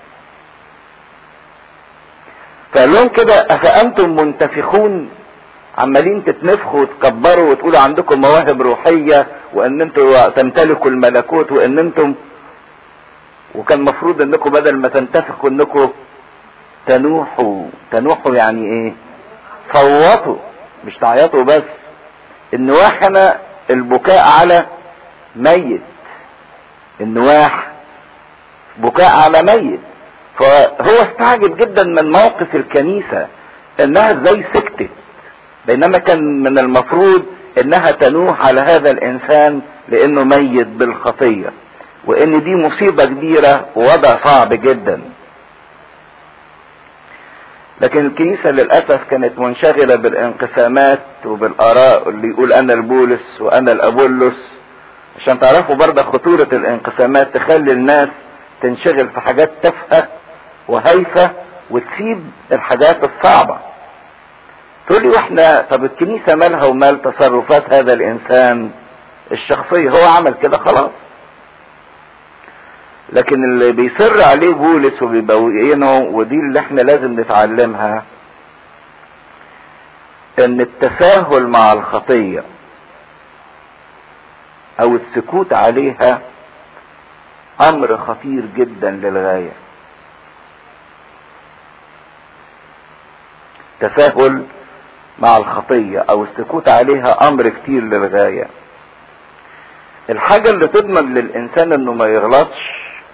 Speaker 2: فقال لهم كده افانتم منتفخون، عمالين تتنفخوا وتكبروا وتقولوا عندكم مواهب روحية وان انتم تمتلكوا الملكوت وان انتم، وكان مفروض انكم بدل ما تنتفخوا انكم تنوحوا. تنوحوا يعني ايه؟ صوتوا، مش تعيطوا بس. النواح هنا البكاء على ميت، النواح بكاء على ميت. فهو استعجب جدا من موقف الكنيسة انها ازاي سكتت، بينما كان من المفروض انها تنوح على هذا الانسان لانه ميت بالخطية. وان دي مصيبة كبيرة ووضع صعب جدا. لكن الكنيسة للأسف كانت منشغلة بالانقسامات وبالآراء، اللي يقول أنا البولس وأنا الأبولس. عشان تعرفوا برضه خطورة الانقسامات تخلي الناس تنشغل في حاجات تافهة وهايفة وتسيب الحاجات الصعبة. تقول لي واحنا طب الكنيسة مالها ومال تصرفات هذا الإنسان الشخصية؟ هو عمل كده خلاص. لكن اللي بيصر عليه بولس وبيبوئينه، ودي اللي احنا لازم نتعلمها، ان التساهل مع الخطية او السكوت عليها امر خطير جدا للغاية. التساهل مع الخطية او السكوت عليها امر كتير للغاية. الحاجة اللي تضمن للانسان انه ما يغلطش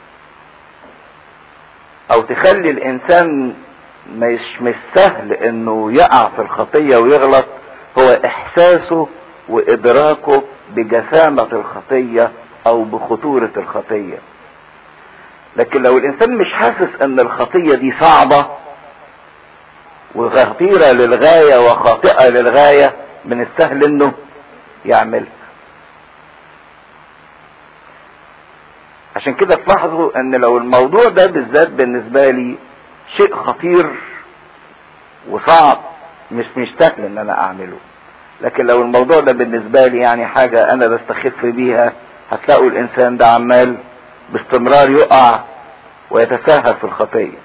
Speaker 2: او تخلي الانسان مش مش سهل انه يقع في الخطية ويغلط، هو احساسه وادراكه بجسامة الخطية او بخطورة الخطية. لكن لو الانسان مش حاسس ان الخطية دي صعبة وخطيرة للغاية وخاطئة للغاية، من السهل انه يعملها. عشان كده تلاحظوا ان لو الموضوع ده بالذات بالنسبة لي شيء خطير وصعب، مش مش سهل ان انا اعمله. لكن لو الموضوع ده بالنسبة لي يعني حاجة انا بستخف بيها، هتلاقوا الانسان ده عمال باستمرار يقع ويتساهل في الخطية.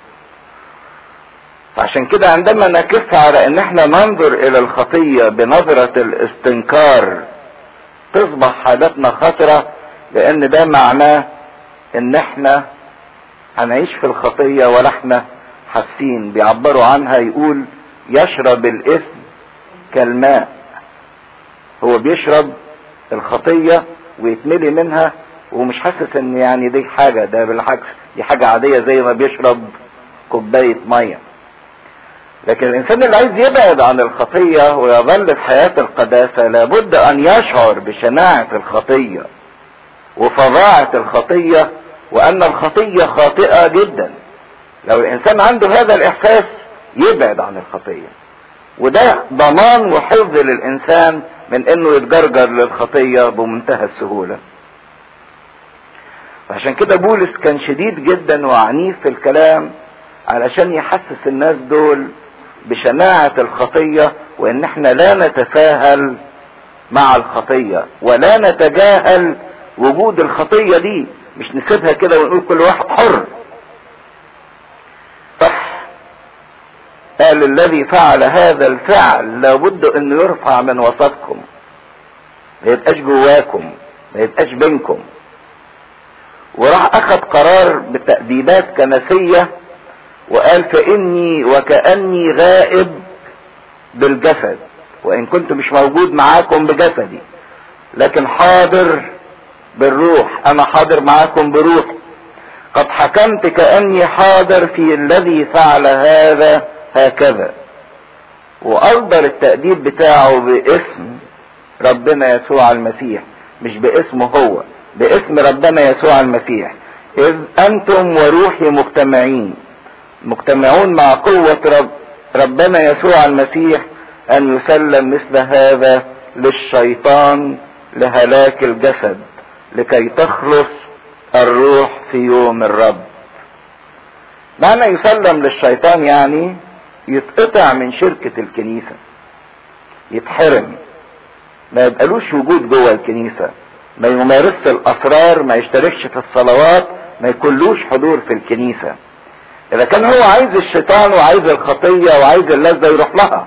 Speaker 2: عشان كده عندما نكف على ان احنا ننظر الى الخطية بنظرة الاستنكار تصبح حالتنا خطرة، لان ده معناه ان احنا هنعيش في الخطية ولا احنا حاسين. بيعبروا عنها يقول يشرب الاثم كالماء. هو بيشرب الخطية ويتملي منها ومش حاسس ان يعني دي حاجة، ده بالعكس دي حاجة عادية زي ما بيشرب كوباية مية. لكن الانسان اللي عايز يبعد عن الخطية ويظل في حياة القداسة لابد ان يشعر بشناعة الخطية وفظاعة الخطية، وان الخطية خاطئة جدا. لو الانسان عنده هذا الاحساس يبعد عن الخطية، وده ضمان وحفظ للانسان من انه يتجرجر للخطية بمنتهى السهولة. فعشان كده بولس كان شديد جدا وعنيف في الكلام علشان يحسس الناس دول بشناعة الخطية، وان احنا لا نتساهل مع الخطية ولا نتجاهل وجود الخطية دي، مش نسيبها كده ونقول كل واحد حر. صح، قال الذي فعل هذا الفعل لابد انه يرفع من وسطكم، ما يبقاش جواكم، ما يبقاش بينكم. وراح اخذ قرار بتأديبات كنسية وقال فاني وكأني غائب بالجسد، وان كنت مش موجود معاكم بجسدي لكن حاضر بالروح. انا حاضر معاكم بروح. قد حكمت كأني حاضر في الذي فعل هذا هكذا. واصدر التأديب بتاعه باسم ربنا يسوع المسيح، مش باسمه هو، باسم ربنا يسوع المسيح. اذ انتم وروحي مجتمعين مجتمعون مع قوة رب ربنا يسوع المسيح ان يسلم مثل هذا للشيطان لهلاك الجسد لكي تخلص الروح في يوم الرب. معنى يسلم للشيطان يعني يتقطع من شركة الكنيسة، يتحرم، ما يبقالوش وجود جوه الكنيسة، ما يمارسش الاسرار، ما يشتركش في الصلوات، ما يكونلوش حضور في الكنيسة. اذا كان هو عايز الشيطان وعايز الخطية وعايز اللذة يروح لها.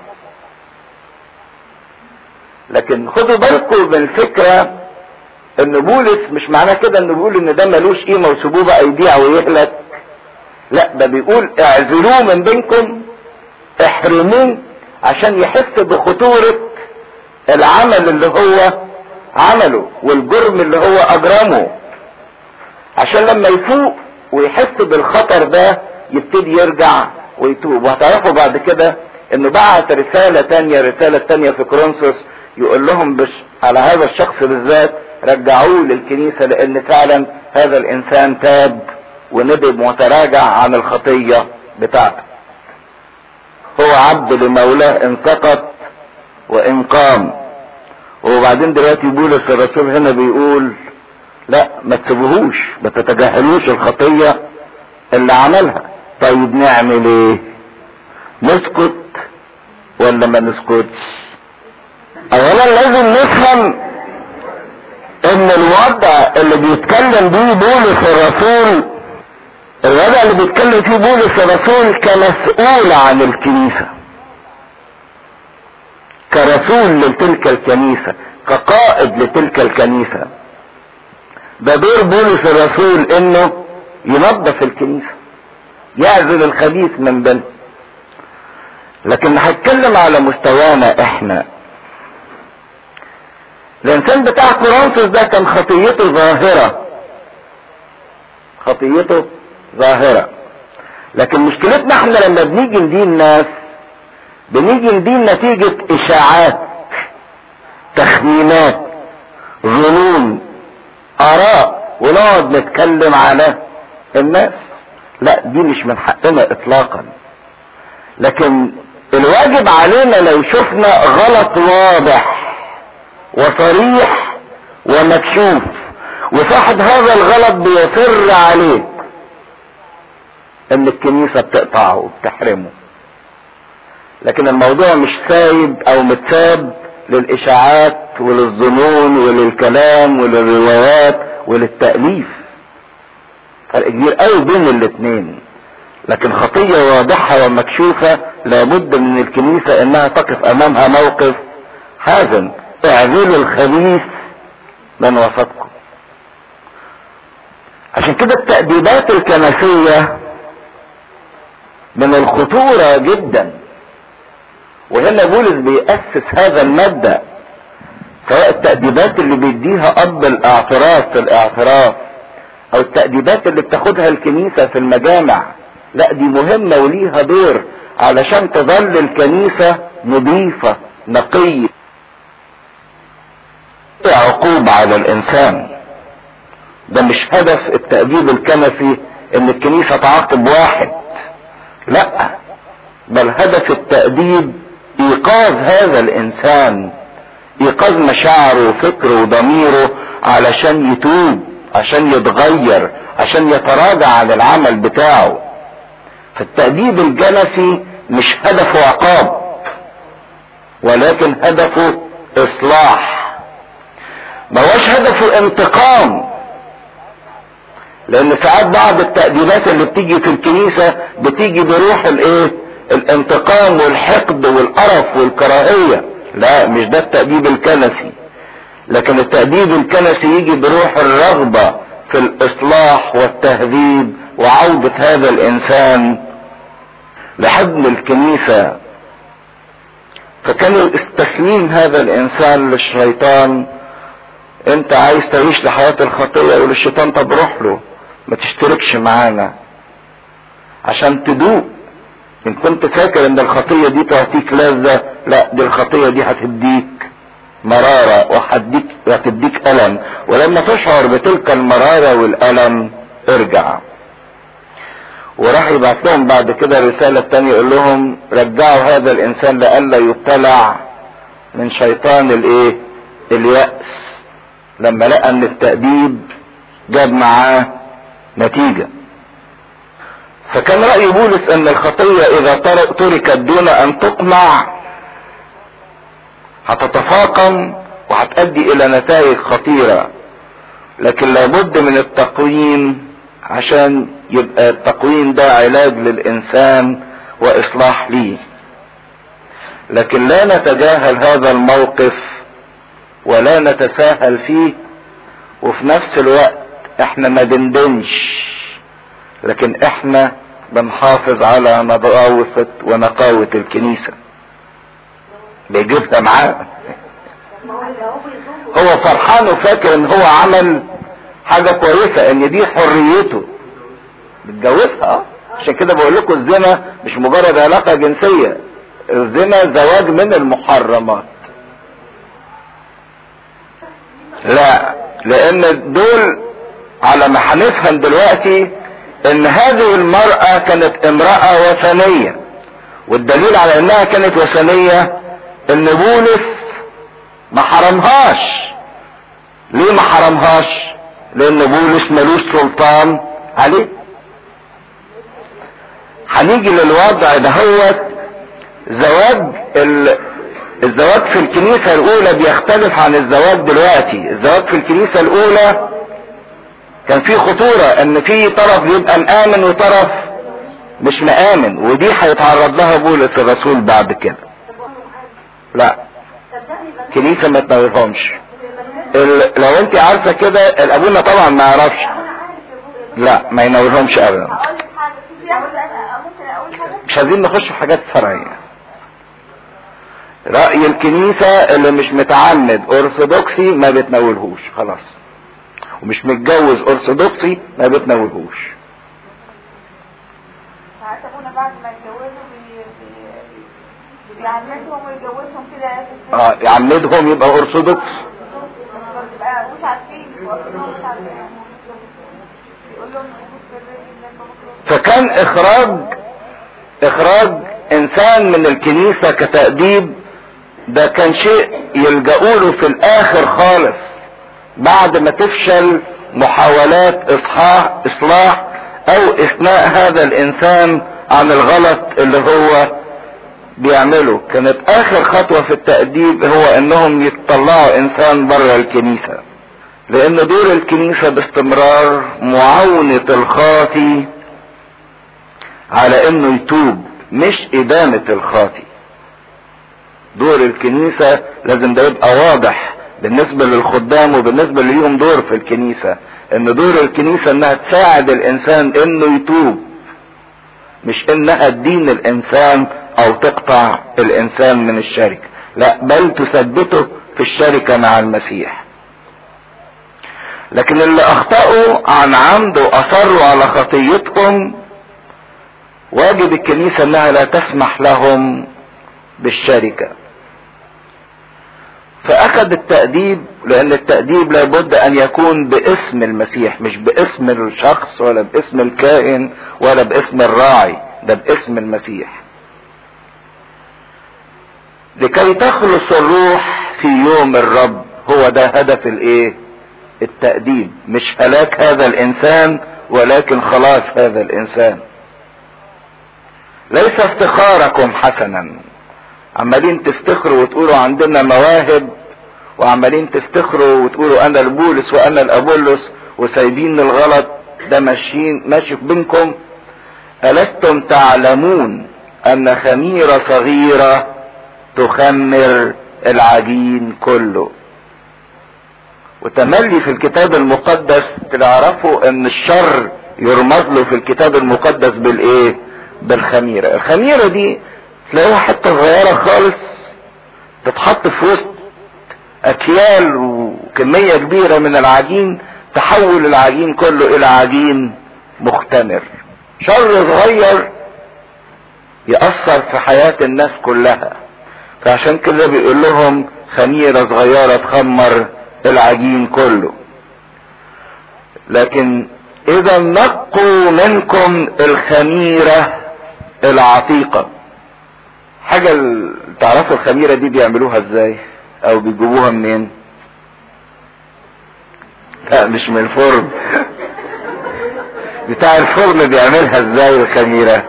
Speaker 2: لكن خدوا بالكم من الفكرة ان بولس مش معناه كده انه بيقول ان ده ملوش قيمة وسيبوه بقى يضيع ويهلك. لا، ده بيقول اعزلوه من بينكم، احرموه عشان يحس بخطورة العمل اللي هو عمله والجرم اللي هو اجرمه، عشان لما يفوق ويحس بالخطر ده يبتدي يرجع ويتوب. وهتعرفوا بعد كده انه بعت رسالة تانية رسالة تانية في كورنثوس يقول لهم بش على هذا الشخص بالذات رجعوه للكنيسة، لان فعلا هذا الانسان تاب وندم وتراجع عن الخطية بتاعته. هو عبد لمولاه ان سقط وان قام. وبعدين دلوقتي بولس الرسول هنا بيقول لا ما تسيبوهوش، ما تتجاهلوش الخطية اللي عملها. طيب نعمل ايه؟ نسكت ولا ما نسكتش؟ اولا لازم نفهم ان الوضع اللي بيتكلم بيه بولس الرسول، الوضع اللي بيتكلم فيه بولس الرسول كمسؤول عن الكنيسة، كرسول لتلك الكنيسة، كقائد لتلك الكنيسة. ده دور بولس الرسول انه ينظف الكنيسة، يعزل الخبيث من بينه. لكن هتكلم على مستوانا احنا. الانسان بتاع كورنثوس ده كان خطيته ظاهرة، خطيته ظاهرة. لكن مشكلتنا احنا لما بنيجي ندين ناس، بنيجي ندين نتيجة اشاعات، تخمينات، ظنون، اراء، ونقعد نتكلم على الناس. لا، دي مش من حقنا اطلاقا. لكن الواجب علينا لو شفنا غلط واضح وصريح ومكشوف وصاحب هذا الغلط بيصر عليه، ان الكنيسة بتقطعه وبتحرمه. لكن الموضوع مش سايب او متساب للاشاعات وللظنون وللكلام وللروايات وللتأليف. فرق كبير قوي بين الاتنين. لكن خطية واضحة ومكشوفة لابد من الكنيسة انها تقف امامها موقف حازم. اعزلوا الخبيث من وسطكم. عشان كده التأديبات الكنسية من الخطورة جدا. وهنا بولس بيأسس هذا المبدأ، سواء التأديبات اللي بيديها اب الاعتراف في الاعتراف او التأديبات اللي بتاخدها الكنيسة في المجامع. لا، دي مهمة وليها دور علشان تظل الكنيسة نظيفة نقية. عقوبة على الانسان. ده مش هدف التأديب الكنسي ان الكنيسة تعاقب واحد، لا، بل هدف التأديب ايقاظ هذا الانسان، ايقاظ مشاعره وفكره وضميره علشان يتوب، عشان يتغير، عشان يتراجع عن العمل بتاعه. فالتأديب الكنسي مش هدفه عقاب، ولكن هدفه اصلاح. ما هوش هدفه انتقام، لان ساعات بعض التأديبات اللي بتيجي في الكنيسة بتيجي بروح الايه، الانتقام والحقد والقرف والكراهية. لا، مش ده التأديب الكنسي. لكن التأديب الكنسي يجي بروح الرغبة في الاصلاح والتهذيب وعودة هذا الانسان لحضن الكنيسة. فكانوا تسليم هذا الانسان للشيطان. انت عايز تعيش لحياة الخطية، يقول الشيطان طب روح له، ما تشتركش معانا عشان تدوق. ان كنت فاكر ان الخطية دي تعطيك لذة، لا، دي الخطية دي هتديك مرارة وهتديك وهتديك ألم. ولما تشعر بتلك المرارة والألم ارجع. وراح يبعث لهم بعد كده رسالة تانية يقول لهم رجعوا هذا الانسان لئلا يبتلع من شيطان الايه، اليأس. لما لقى ان التأديب جاب معاه نتيجة. فكان رأي بولس ان الخطية اذا تركت دون ان تقمع هتتفاقم وهتؤدي الى نتائج خطيرة. لكن لابد من التقويم عشان يبقى التقويم ده علاج للانسان واصلاح ليه. لكن لا نتجاهل هذا الموقف ولا نتساهل فيه. وفي نفس الوقت احنا ما بندنش، لكن احنا بنحافظ على نظافة ونقاوة الكنيسة. بيجيبها معاه. هو فرحان وفاكر ان هو عمل حاجة كويسة، ان دي حريته بتجوزها. عشان كده بقول لكم الزنا مش مجرد علاقة جنسية، الزنا زواج من المحرمات. لا، لان دول على ما هنفهم دلوقتي ان هذه المرأة كانت امرأة وثنية، والدليل على انها كانت وثنية ان بولس ما حرمهاش. ليه ما حرمهاش؟ لان بولس ملوش سلطان عليه. هنيجي للوضع دهوت. زواج ال... الزواج في الكنيسة الاولى بيختلف عن الزواج دلوقتي. الزواج في الكنيسة الاولى كان في خطورة ان في طرف بيبقى مآمن وطرف مش مآمن، ودي هيتعرض لها بولس الرسول بعد كده. لا، كنيسة ما تناولهمش. ال... لو انت عارفة كده الابونا طبعا ما يعرفش. لا، ما يناولهمش ابدا. مش عايزين نخش في حاجات فرعية. رأي الكنيسة اللي مش متعمد ارثوذكسي ما بتناولهوش خلاص، ومش متجوز ارثوذكسي ما بتناولهوش.
Speaker 3: ساعات ابونا بعد ما يتجوزوا بيعمدهم ويجوزهم كده.
Speaker 2: اه، يعمدهم يبقى ارثوذكس.
Speaker 3: مش عارفين مش عارفين يقول لهم
Speaker 2: فكان اخراج اخراج انسان من الكنيسة كتأديب ده كان شيء يلجأوا له في الاخر خالص، بعد ما تفشل محاولات اصحاح اصلاح او اثناء هذا الانسان عن الغلط اللي هو بيعمله. كانت اخر خطوة في التأديب هو انهم يطلعوا انسان بره الكنيسة، لان دور الكنيسة باستمرار معاونة الخاطي على انه يتوب، مش ادانة الخاطي. دور الكنيسة لازم ده يبقى واضح بالنسبة للخدام وبالنسبة ليهم دور في الكنيسة، ان دور الكنيسة انها تساعد الانسان انه يتوب، مش انها تدين الانسان او تقطع الانسان من الشركة، لا بل تثبته في الشركة مع المسيح. لكن اللي اخطأوا عن عمد واصروا على خطيتهم واجب الكنيسة انها لا تسمح لهم بالشركة. فاخذ التأديب، لان التأديب لابد ان يكون باسم المسيح، مش باسم الشخص ولا باسم الكائن ولا باسم الراعي، ده باسم المسيح، لكي تخلص الروح في يوم الرب. هو ده هدف الايه؟ التأديب، مش هلاك هذا الانسان ولكن خلاص هذا الانسان. ليس افتخاركم حسنا، عمالين تفتخروا وتقولوا عندنا مواهب، وعمالين تفتخروا وتقولوا انا البولس وانا الابولس وسايبين الغلط ده ماشيين ماشي بينكم. ألستم تعلمون ان خميرة صغيرة تخمر العجين كله؟ وتملي في الكتاب المقدس تعرفوا ان الشر يرمز له في الكتاب المقدس بالايه؟ بالخميرة. الخميرة دي تلاقوها حتة صغيرة خالص تتحط في وسط اكيال وكمية كبيرة من العجين، تحول العجين كله الى عجين مختمر. شر صغير يأثر في حياة الناس كلها، فعشان كده بيقول لهم خميرة صغيرة تخمر العجين كله. لكن اذا نقوا منكم الخميرة العتيقة. حاجة تعرفوا الخميرة دي بيعملوها ازاي او بيجيبوها منين؟ لا مش من الفرن. بتاع الفرن بيعملها ازاي الخميرة؟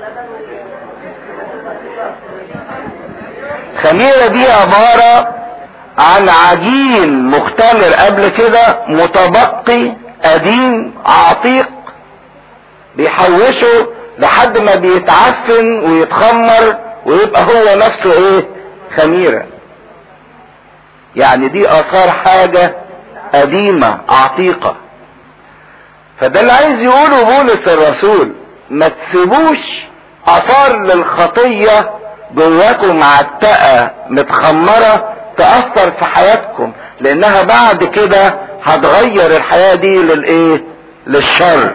Speaker 2: الخميرة دي عبارة عن عجين مختمر قبل كده متبقي قديم عتيق، بيحوشه لحد ما بيتعفن ويتخمر ويبقى هو نفسه ايه؟ خميرة. يعني دي اثار حاجة قديمة عتيقة. فده اللي عايز يقوله بولس الرسول، ما تسيبوش اثار للخطية جواكم معتقة متخمرة تأثر في حياتكم، لانها بعد كده هتغير الحياة دي للايه؟ للشر.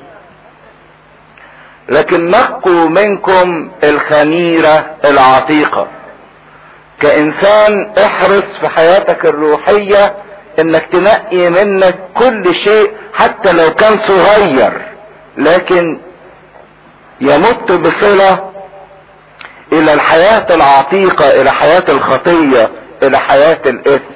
Speaker 2: لكن نقوا منكم الخميرة العتيقة. كإنسان احرص في حياتك الروحية انك تنقي منك كل شيء حتى لو كان صغير، لكن يمت بصلة الى الحياة العتيقة، الى حياة الخطية، الى حياة الاثم،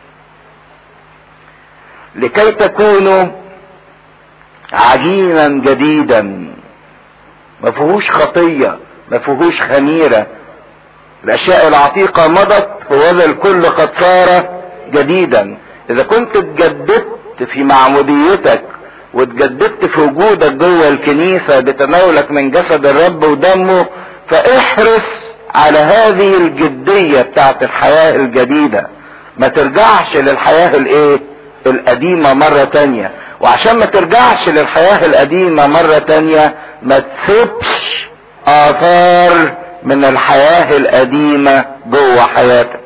Speaker 2: لكي تكونوا عجينا جديدا ما فيهوش خطية، ما فيهوش خميرة. الاشياء العتيقة مضت وهذا الكل قد صار جديدا. اذا كنت اتجددت في معموديتك واتجددت في وجودك جوه الكنيسة بتناولك من جسد الرب ودمه، فاحرص على هذه الجدية بتاعت الحياة الجديدة، ما ترجعش للحياة الايه القديمة مرة تانية. وعشان ما ترجعش للحياة القديمة مرة تانية ما تسيبش آثار من الحياة القديمة جوه حياتك.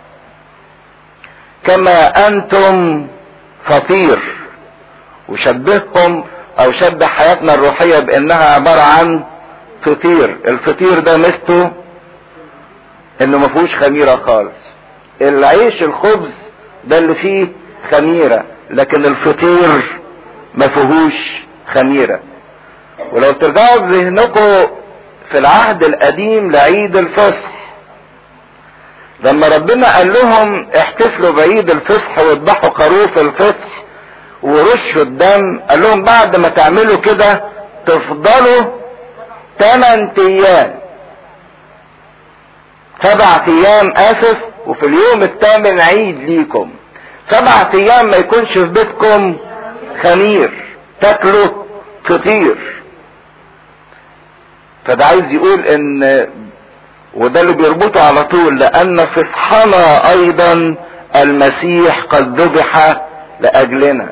Speaker 2: كما أنتم فطير، وشبهكم أو شبه حياتنا الروحية بأنها عبارة عن فطير. الفطير ده ميزته إنه ما فيهوش خميرة خالص. العيش الخبز ده اللي فيه خميرة، لكن الفطير ما فيهوش خميرة. ولو ترجعوا بذهنكم في العهد القديم لعيد الفصح، لما ربنا قال لهم احتفلوا بعيد الفصح واذبحوا خروف الفصح ورشوا الدم، قال لهم بعد ما تعملوا كده تفضلوا ثمان ايام سبعة ايام اسف، وفي اليوم الثامن عيد ليكم. سبعة ايام ما يكونش في بيتكم خمير، تاكلوا فطير. فده عايز يقول ان، وده اللي بيربطه على طول، لان فصحنا ايضا المسيح قد ذبح لاجلنا.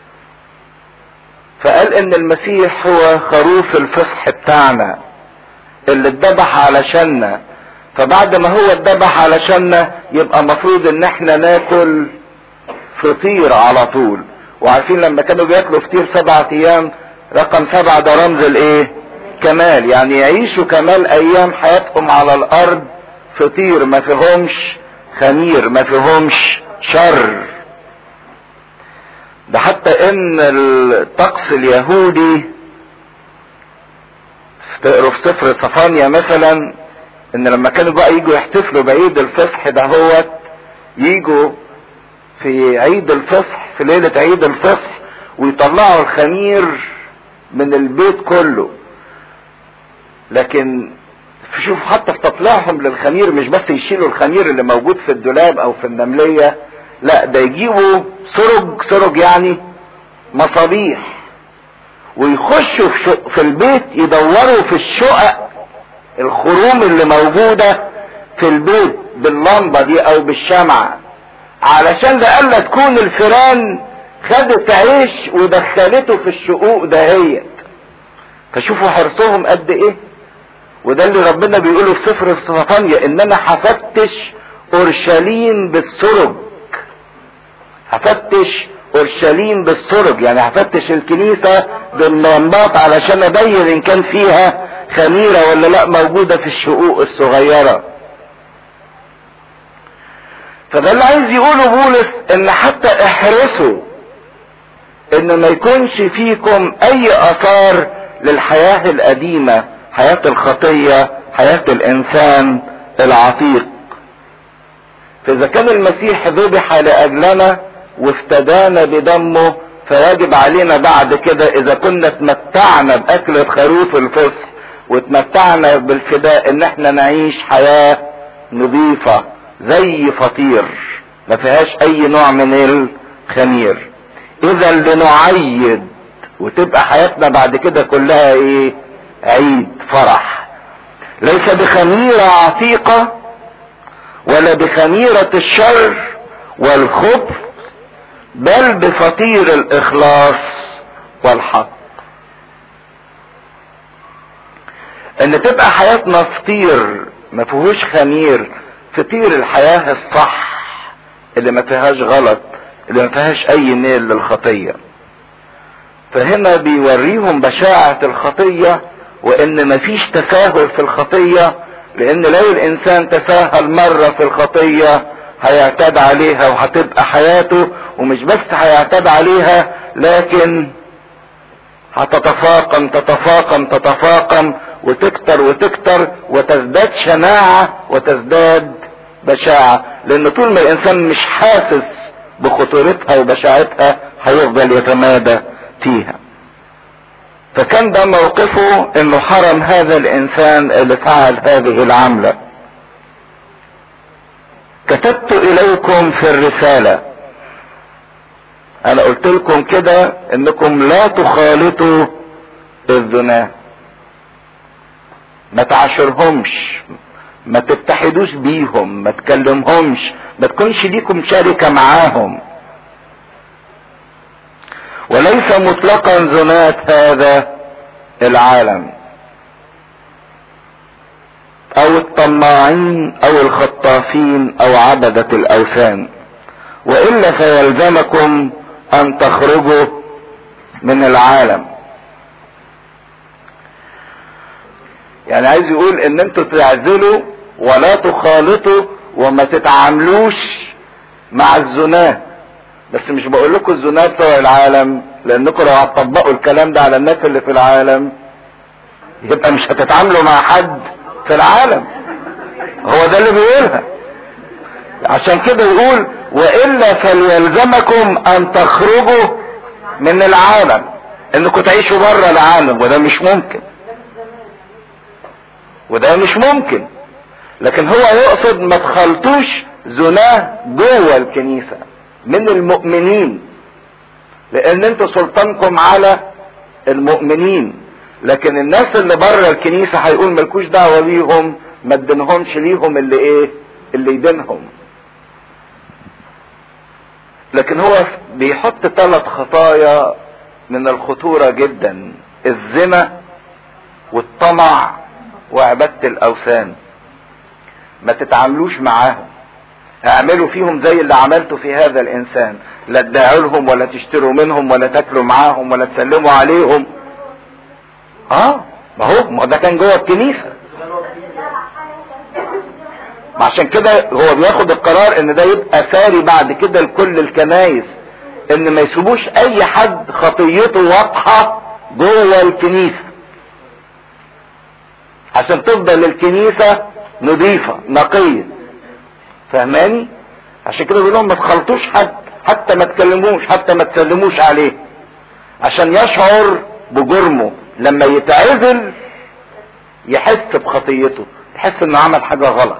Speaker 2: فقال ان المسيح هو خروف الفصح بتاعنا اللي اتذبح علشاننا. فبعد ما هو اتذبح علشاننا يبقى مفروض ان احنا ناكل فطير على طول. وعارفين لما كانوا بياكلوا فطير سبعة ايام، رقم سبعة ده رمز الايه؟ كمال. يعني يعيشوا كمال ايام حياتهم على الارض فطير، ما فيهمش خمير، ما فيهمش شر. ده حتى ان الطقس اليهودي تقروا في سفر صفانيا مثلا، ان لما كانوا بقى يجوا يحتفلوا بعيد الفصح ده، هو يجوا في عيد الفصح في ليلة عيد الفصح ويطلعوا الخمير من البيت كله. لكن شوف حتى في تطلعهم للخمير مش بس يشيلوا الخمير اللي موجود في الدولاب او في النملية، لا ده يجيبوا سرج، سرج يعني مصابيح، ويخشوا في, في البيت يدوروا في الشقق الخروم اللي موجودة في البيت باللمبة دي او بالشمعة، علشان لألا تكون الفيران خدت عيش ودخلته في الشقوق دهيت. فشوفوا حرصهم قد ايه. وده اللي ربنا بيقوله في سفر صفانيا، ان انا هفتش اورشليم بالسرج. هفتش اورشليم بالسرج، يعني هفتش الكنيسة باللمبات علشان ابين ان كان فيها خميرة ولا لا موجودة في الشقوق الصغيرة. فده اللي عايز يقوله بولس، ان حتى احرصوا ان ما يكونش فيكم اي اثار للحياة القديمة، حياة الخطية، حياة الانسان العتيق. فاذا كان المسيح ذبح لاجلنا وافتدانا بدمه، فيجب علينا بعد كده اذا كنا تمتعنا باكلة خروف الفصح وتمتعنا بالفداء، ان احنا نعيش حياة نظيفة زي فطير ما فيهاش اي نوع من الخمير. اذا لنعيد وتبقى حياتنا بعد كده كلها ايه؟ عيد فرح، ليس بخميرة عتيقة ولا بخميرة الشر والخبث، بل بفطير الاخلاص والحق. ان تبقى حياتنا فطير ما فيهوش خمير، فطير الحياة الصح اللي ما فيهاش غلط، اللي ما فيهاش اي ميل للخطية. فهنا بيوريهم بشاعة الخطية، وان ما فيش تساهل في الخطية، لان لو الانسان تساهل مرة في الخطية هيعتاد عليها وهتبقى حياته، ومش بس هيعتاد عليها لكن هتتفاقم تتفاقم تتفاقم وتكتر وتكتر وتزداد شناعة وتزداد بشاعة، لان طول ما الانسان مش حاسس بخطورتها وبشاعتها هيفضل يتمادى فيها. فكان ده موقفه انه حرم هذا الانسان اللي فعل هذه العملة. كتبت اليكم في الرسالة، انا قلت لكم كده انكم لا تخالطوا الزنا، ما تعاشرهمش، ما تتحدوش بيهم، ما تكلمهمش، ما تكونش ليكم شركة معاهم. وليس مطلقا زنات هذا العالم او الطماعين او الخطافين او عبدة الاوثان، والا فيلزمكم ان تخرجوا من العالم. يعني عايز يقول ان انتوا تعزلوا ولا تخالطوا وما تتعاملوش مع الزناه. بس مش بقول لكم الزناه بتوع العالم، لانكم لو هتطبقوا الكلام ده على الناس اللي في العالم يبقى مش هتتعاملوا مع حد في العالم. هو ده اللي بيقولها. عشان كده يقول والا فليلزمكم ان تخرجوا من العالم، انكم تعيشوا بره العالم، وده مش ممكن، وده مش ممكن. لكن هو يقصد ما تخلطوش زناه جوه الكنيسة من المؤمنين، لان انتوا سلطانكم على المؤمنين. لكن الناس اللي بره الكنيسة هيقول ملكوش دعوة بيهم، ما تدينهمش ليهم اللي ايه اللي يدينهم. لكن هو بيحط ثلاث خطايا من الخطورة جدا: الزنا والطمع وعبادة الاوثان. ما تتعاملوش معاهم، اعملوا فيهم زي اللي عملتوا في هذا الانسان، لا تدعوا لهم ولا تشتروا منهم ولا تاكلوا معاهم ولا تسلموا عليهم. اه ما هو ما ده كان جوه الكنيسة. عشان كده هو بياخد القرار ان ده يبقى ساري بعد كده لكل الكنايس، ان ما يسيبوش اي حد خطيته واضحة جوه الكنيسة، عشان تفضل الكنيسة نظيفة نقية. فهماني؟ عشان كده بيقول لهم ما تخلطوش حد، حتى ما تكلموش، حتى ما تسلموش عليه، عشان يشعر بجرمه. لما يتعزل يحس بخطيته، يحس انه عمل حاجة غلط.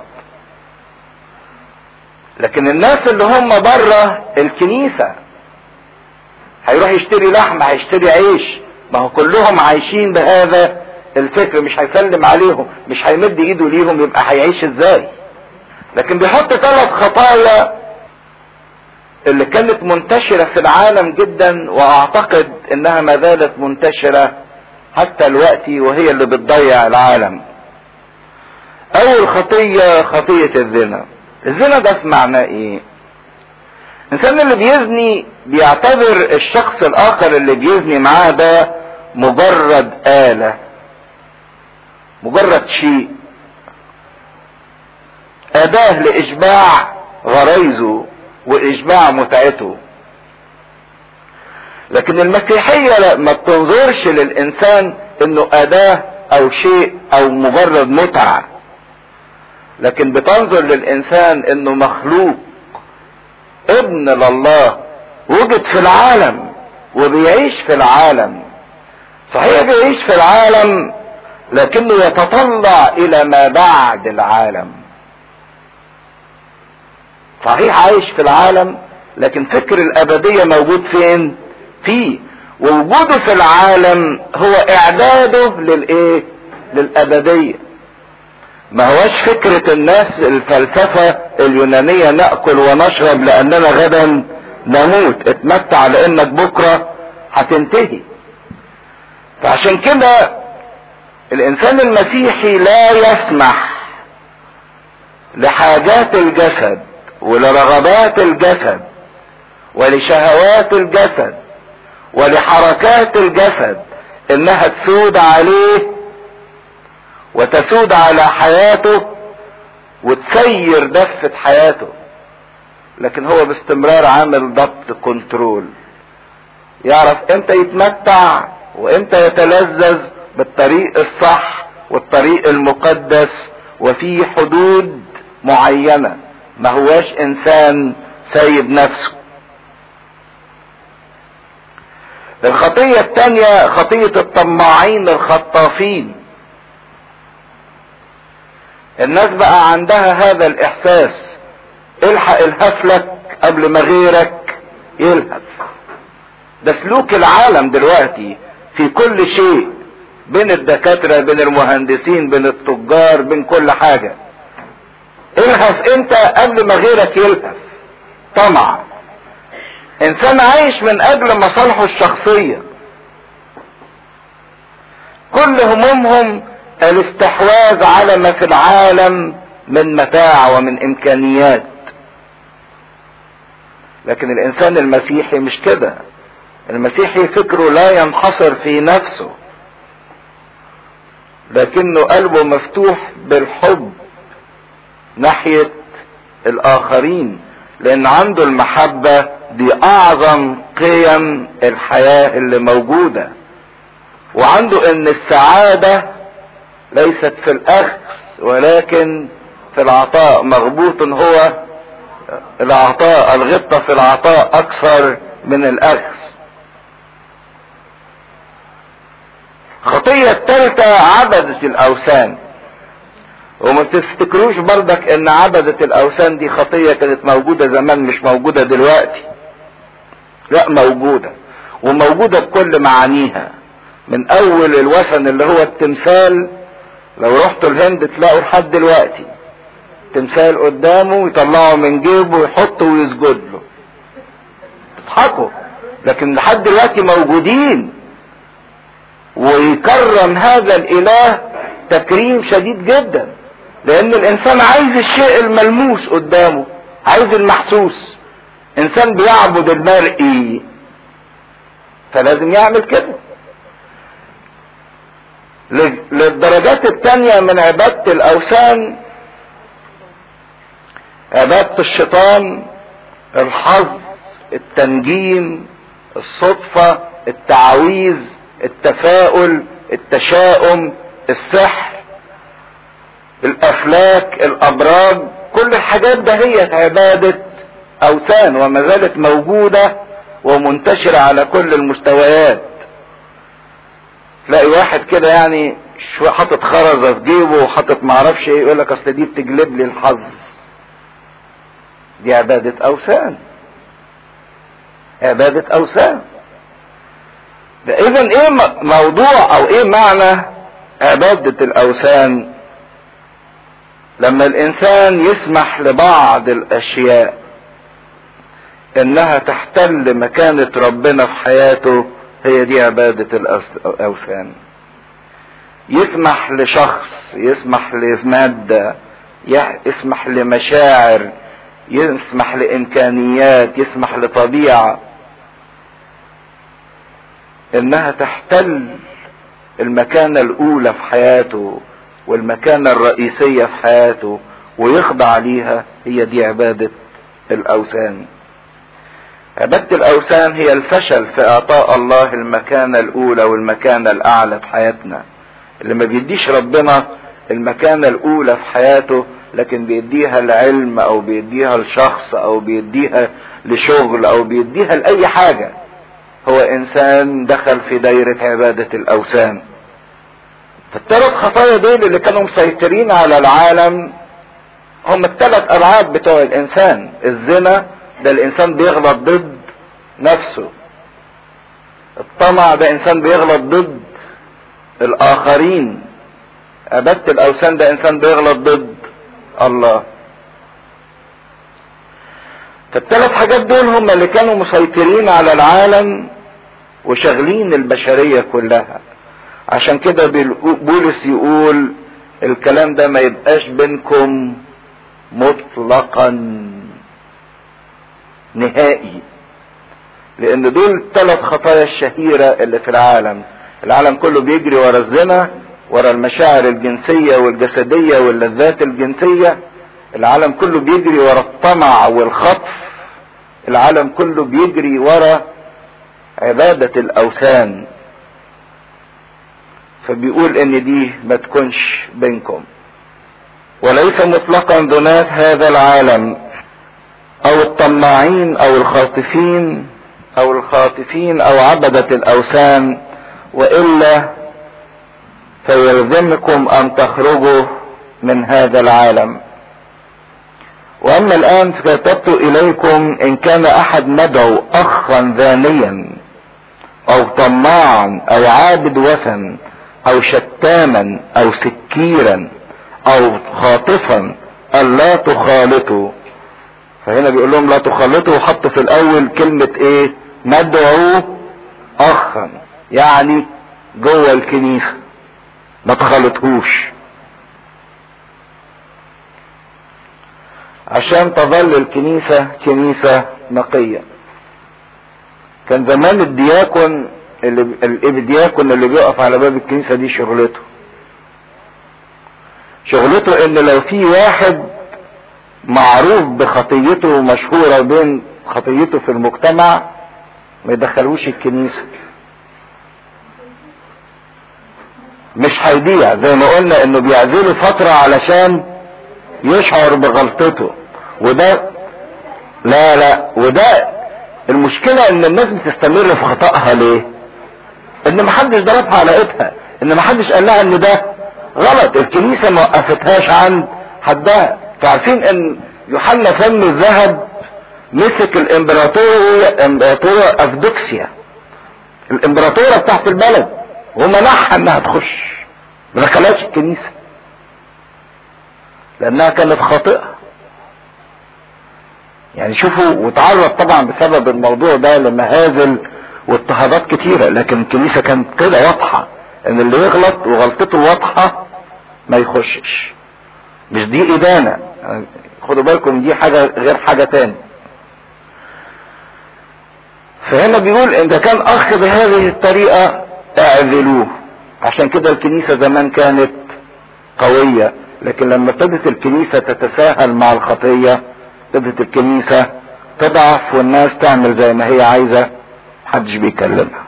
Speaker 2: لكن الناس اللي هم بره الكنيسة هيروح يشتري لحمة، هيشتري عيش، ما هو كلهم عايشين بهذا الفكر، مش هيسلم عليهم، مش هيمد ايده ليهم، يبقى هيعيش ازاي؟ لكن بيحط ثلاث خطايا اللي كانت منتشرة في العالم جدا، واعتقد انها ما زالت منتشرة حتى الوقت، وهي اللي بتضيع العالم. اول خطية خطية الزنا. الزنا ده في معناه ايه؟ الانسان اللي بيزني بيعتبر الشخص الاخر اللي بيزني معاه ده مجرد آلة، مجرد شيء، أداة لإشباع غرايزه وإشباع متعته. لكن المسيحية ما بتنظرش للإنسان إنه أداة أو شيء أو مجرد متعة، لكن بتنظر للإنسان إنه مخلوق ابن لله، وجد في العالم وبيعيش في العالم. صحيح بيعيش في العالم، لكنه يتطلع إلى ما بعد العالم. صحيح عايش في العالم، لكن فكر الأبدية موجود فين؟ فيه. ووجوده في العالم هو إعداده للإيه؟ للأبدية. ما هوش فكرة الناس الفلسفة اليونانية نأكل ونشرب لأننا غدا نموت، اتمتع لأنك بكرة هتنتهي. فعشان كده الإنسان المسيحي لا يسمح لحاجات الجسد ولرغبات الجسد ولشهوات الجسد ولحركات الجسد انها تسود عليه وتسود على حياته وتسير دفة حياته. لكن هو باستمرار عامل ضبط كنترول، يعرف امتى يتمتع وامتى يتلذذ بالطريق الصح والطريق المقدس، وفي حدود معينة، ما هواش انسان سايب نفسه. الخطية التانية خطية الطماعين الخطافين. الناس بقى عندها هذا الاحساس، الحق الهف لك قبل ما غيرك يلهف. ده سلوك العالم دلوقتي في كل شيء، بين الدكاترة، بين المهندسين، بين التجار، بين كل حاجة. الهف انت قبل ما غيرك يلهف. طمع. انسان عايش من اجل مصالحه الشخصية، كل همومهم الاستحواذ على ما في العالم من متاع ومن امكانيات. لكن الانسان المسيحي مش كده. المسيحي فكره لا ينحصر في نفسه، لكنه قلبه مفتوح بالحب ناحية الاخرين، لان عنده المحبة دي اعظم قيم الحياة اللي موجودة. وعنده ان السعادة ليست في الاخذ ولكن في العطاء. مغبوط هو العطاء، الغبطة في العطاء اكثر من الاخذ. خطية الثالثة عبدة الاوثان. وما تفتكروش برضك ان عبدة الاوثان دي خطية كانت موجودة زمان، مش موجودة دلوقتي. لا، موجودة، وموجودة بكل معانيها. من اول الوثن اللي هو التمثال، لو رحتوا الهند تلاقوا لحد دلوقتي تمثال قدامه يطلعه من جيبه ويحطه ويسجد له. تضحكوا، لكن لحد دلوقتي موجودين. ويكرم هذا الاله تكريم شديد جدا، لان الانسان عايز الشيء الملموس قدامه، عايز المحسوس. انسان بيعبد المرئي فلازم يعمل كده. للدرجات التانية من عبادة الاوثان عبادة الشيطان، الحظ، التنجيم، الصدفة، التعويذ، التفاؤل، التشاؤم، السحر، الافلاك، الابراج. كل الحاجات ده هي عبادة اوثان، وما زالت موجودة ومنتشرة على كل المستويات. تلاقي واحد كده يعني شوية حاطط خرزة في جيبه وحاطط معرفش ايه، يقول لك اصل دي بتجلب لي الحظ. دي عبادة اوثان، عبادة اوثان. اذا ايه موضوع او ايه معنى عبادة الاوثان؟ لما الانسان يسمح لبعض الاشياء انها تحتل مكانة ربنا في حياته، هي دي عبادة الاوثان. يسمح لشخص، يسمح لمادة، يسمح لمشاعر، يسمح لامكانيات، يسمح لطبيعة انها تحتل المكانة الاولى في حياته والمكانة الرئيسية في حياته ويخضع ليها. هي دي عبادة الاوثان. عبادة الاوثان هي الفشل في اعطاء الله المكانة الاولى والمكانة الاعلى في حياتنا. اللي ما بيديش ربنا المكانة الاولى في حياته، لكن بيديها لعلم او بيديها لشخص او بيديها لشغل او بيديها لاي حاجة، هو انسان دخل في دايرة عبادة الاوثان. فالثلاث خطايا دول اللي كانوا مسيطرين على العالم هم الثلاث ابعاد بتوع الانسان. الزنا ده الانسان بيغلط ضد نفسه. الطمع ده انسان بيغلط ضد الاخرين. عبادة الاوثان ده انسان بيغلط ضد الله. فالثلاث حاجات دول هم اللي كانوا مسيطرين على العالم وشغلين البشرية كلها. عشان كده بولس يقول الكلام ده ما يبقاش بينكم مطلقا نهائي، لان دول الثلاث خطايا الشهيرة اللي في العالم. العالم كله بيجري ورا الزنا، ورا المشاعر الجنسية والجسدية واللذات الجنسية. العالم كله بيجري ورا الطمع والخطف العالم كله بيجري ورا عبادة الاوثان، فبيقول ان دي ما تكونش بينكم. وليس مطلقا ذنات هذا العالم او الطماعين او الخاطفين او الخاطفين او عبدة الاوثان، والا فيلزمكم ان تخرجوا من هذا العالم. واما الان فكتبت اليكم ان كان احد مدعو اخا ذانيا او طماعا او عابد وثن او شتاما او سكيرا او خاطفا الا تخالطوا. فهنا بيقول لهم لا تخالطوا، وحطوا في الاول كلمة ايه؟ مدعو اخا، يعني جوه الكنيسة ما تخالطهوش عشان تظل الكنيسة كنيسة نقية. كان زمان الدياكون اللي الابدياكون اللي بيقف على باب الكنيسة دي شغلته شغلته ان لو في واحد معروف بخطيته ومشهورة بين خطيته في المجتمع ما يدخلوش الكنيسة، مش هيضيع. زي ما قلنا انه بيعزله فترة علشان يشعر بغلطته، وده لا لا وده المشكلة ان الناس بتستمر في خطأها. ليه؟ ان محدش ضربها على ايدها، ان محدش قال لها ان ده غلط، الكنيسة ما وقفتهاش عند حدها. تعرفين ان يوحنا فم الذهب مسك الامبراطورة امبراطورة افدوكسيا، الامبراطورة بتاعت البلد، ومنعها انها تخش، ما دخلهاش الكنيسة لانها كانت خاطئة. يعني شوفوا، وتعرض طبعا بسبب الموضوع ده لمهازل واضطهادات كتيرة، لكن الكنيسة كانت كده واضحة ان اللي يغلط وغلطته واضحة ما يخشش. مش دي ادانة، خدوا بالكم دي حاجة غير حاجة تاني. فهنا بيقول ان كان اخ بهذه الطريقة اعذلوه. عشان كده الكنيسة زمان كانت قوية، لكن لما ابتدت الكنيسة تتساهل مع الخطية ابتدت الكنيسة تضعف والناس تعمل زي ما هي عايزة، محدش بيكلمها.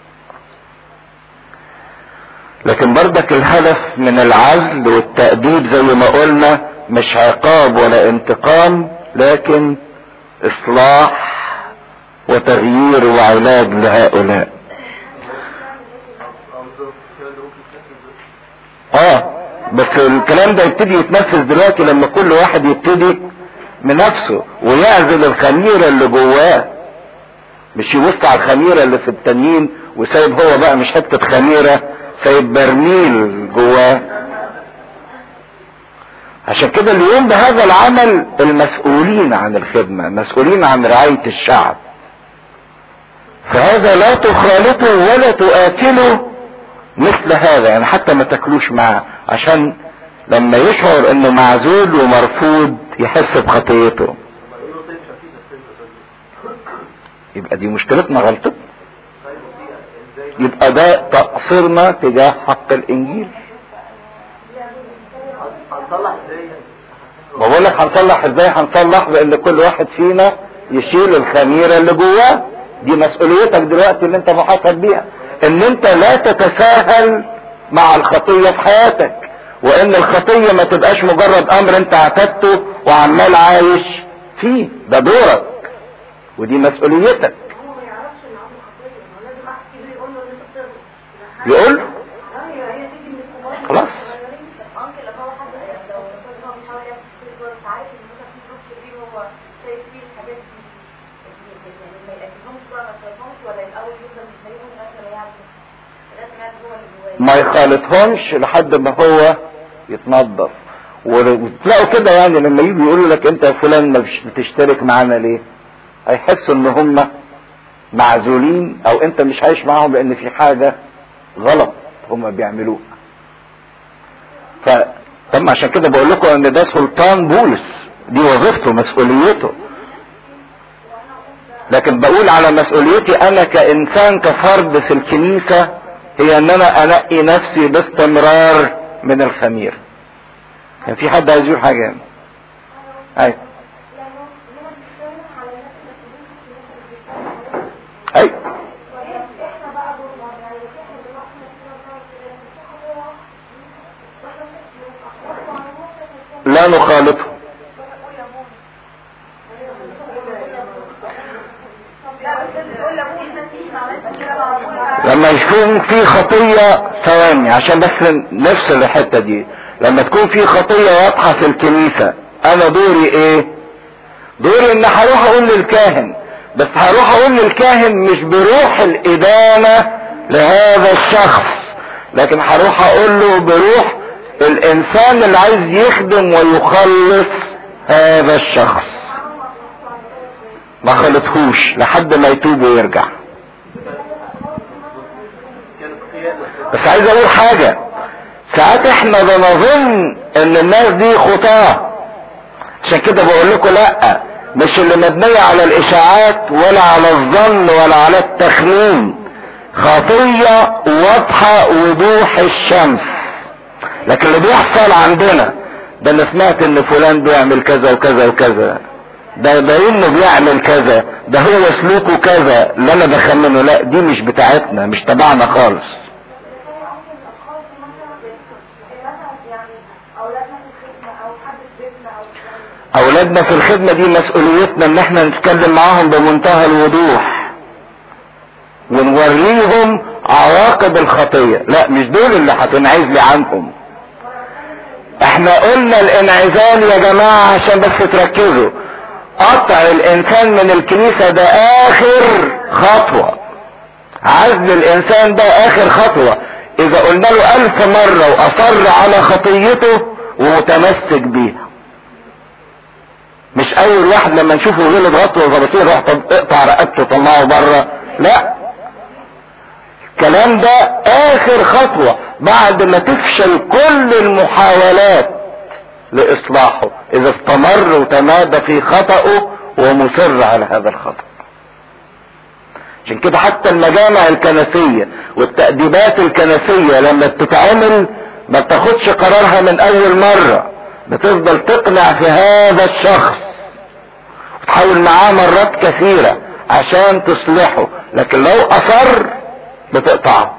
Speaker 2: لكن بردك الهدف من العزل والتأديب زي ما قلنا مش عقاب ولا انتقام، لكن اصلاح وتغيير وعلاج لهؤلاء. اه بس الكلام ده يبتدي يتنفذ دلوقتي لما كل واحد يبتدي من نفسه ويعزل الخميرة اللي جواه، مش يبص على الخميرة اللي في التانيين وسايب هو بقى مش حتة خميرة، سايب برميل جواه. عشان كده اليوم بهذا العمل المسؤولين عن الخدمة، مسؤولين عن رعاية الشعب. فهذا لا تخالطوا ولا تؤكلوا مثل هذا، يعني حتى ما تاكلوش معاه، عشان لما يشعر انه معزول ومرفوض يحس بخطيته. يبقى دي مشكلتنا، غلطتنا، يبقى ده تقصيرنا تجاه حق الانجيل. بقول لك هنصلح ازاي؟ هنصلح بان كل واحد فينا يشيل الخميرة اللي جواه. دي مسؤوليتك دلوقتي اللي انت محاسب بيها، ان انت لا تتساهل مع الخطية في حياتك، وان الخطية ما تبقاش مجرد امر انت اعتدته وعمال عايش فيه. ده دورك ودي مسؤوليتك. يقول خلاص ما يخالطهمش لحد ما هو يتنظف. وتلاقوا كده يعني لما يجوا يقولوا لك انت يا فلان ما بتشترك معانا ليه، هيحسوا ان هم معزولين او انت مش عايش معاهم لان في حاجة غلط هم بيعملوها. ف طب عشان كده بقول لكم ان ده سلطان بولس، دي وظيفته مسؤوليته. لكن بقول على مسؤوليتي انا كانسان كفرد في الكنيسة هي ان انا انقي نفسي باستمرار من الخمير. كان في حد عايز يقول حاجة؟ ايوه ايوه لا نخالطه. لما يكون في خطية، ثواني عشان بس نفصل الحتة دي، لما تكون في خطية واضحة في الكنيسة، انا دوري ايه؟ دوري ان هروح اقول للكاهن، بس هروح اقول للكاهن مش بروح الادانة لهذا الشخص، لكن هروح اقول له بروح الانسان اللي عايز يخدم ويخلص هذا الشخص، ما خلطهوش لحد ما يتوب ويرجع. بس عايز اقول حاجة، ساعات احنا بنظن ان الناس دي خطاة، عشان كده بقول لكم لا، مش اللي مبنية على الاشاعات ولا على الظن ولا على التخمين، خطية واضحة وضوح الشمس. لكن اللي بيحصل عندنا ده انا سمعت ان فلان بيعمل كذا وكذا وكذا، ده باين انه بيعمل كذا، ده هو سلوكه كذا، اللي انا بخمنه لا، دي مش بتاعتنا، مش تبعنا خالص. اولادنا في الخدمة دي مسؤوليتنا ان احنا نتكلم معاهم بمنتهى الوضوح ونوريهم عواقب الخطية، لا مش دول اللي هتنعزلي عنهم. احنا قلنا الانعزال يا جماعة عشان بس تركزوا، قطع الانسان من الكنيسة ده اخر خطوة، عزل الانسان ده اخر خطوة. اذا قلنا له الف مرة واصر على خطيته ومتمسك بيها، مش اول واحد لما نشوفه غلط غطوة وغلطين روح طب اقطع رقبته طلعه بره، لا، الكلام ده اخر خطوة بعد ما تفشل كل المحاولات لاصلاحه، اذا استمر وتمادى في خطأه ومصر على هذا الخطأ. عشان كده حتى المجامع الكنسية والتأديبات الكنسية لما بتتعمل ما بتاخدش قرارها من اول مرة، بتفضل تقنع في هذا الشخص وتحاول معاه مرات كثيرة عشان تصلحه، لكن لو اصر بتقطعه.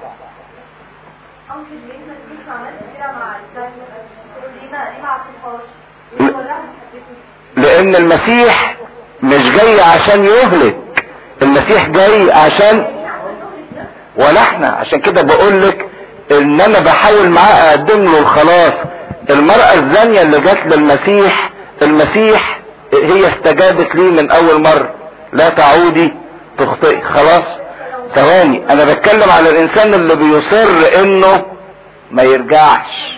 Speaker 2: لان المسيح مش جاي عشان يهلك، المسيح جاي عشان، ولا احنا. عشان كده بقولك ان انا بحاول معاه اقدم له الخلاص. المرأة الزانية اللي جات للمسيح، المسيح هي استجابت ليه من اول مرة، لا تعودي تخطئي، خلاص. ثواني، انا بتكلم على الانسان اللي بيصر انه ما يرجعش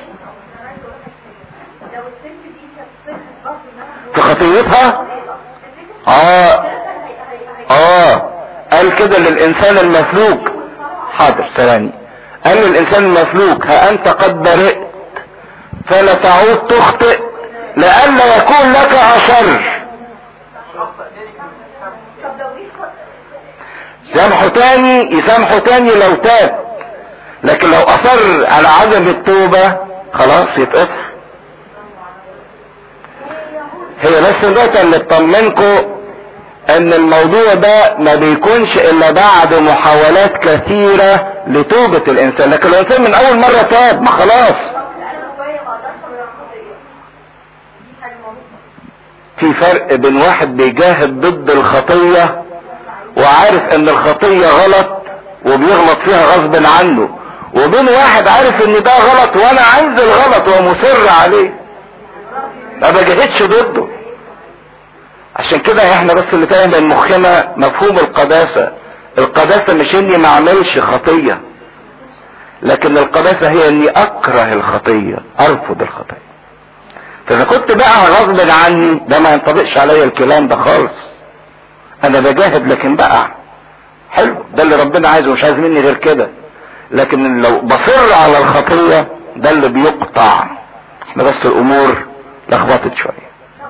Speaker 2: في خطيتها. اه اه قال كده للانسان المفلوج، حاضر ثواني، قال للانسان المفلوج ها انت قد برئت فلا تعود تخطئ لئلا يكون لك اثر. سامحه تاني، يسامحه تاني لو تاب، لكن لو اصر على عدم التوبة خلاص يتقطع. هي بس النقطة اللي تطمنكم ان الموضوع ده ما بيكونش الا بعد محاولات كثيرة لتوبة الانسان، لكن الانسان من اول مرة تاب ما خلاص. في فرق بين واحد بيجاهد ضد الخطية وعارف ان الخطية غلط وبيغلط فيها غصب عنه، وبين واحد عارف ان ده غلط وانا عايز الغلط ومصر عليه، ما بجاهدش ضده. عشان كده احنا بس اللي تايه من مخنا مفهوم القداسة. القداسة مش اني ما اعملش خطية، لكن القداسة هي اني اكره الخطية، ارفض الخطية. فاذا كنت بقى غصب عني ده ما ينطبقش عليا الكلام ده خالص، انا بجاهد لكن بقى حلو، ده اللي ربنا عايزه، مش عايز مني غير كده. لكن لو بصر على الخطية ده اللي بيقطع. احنا بس الامور لخبطت شوية.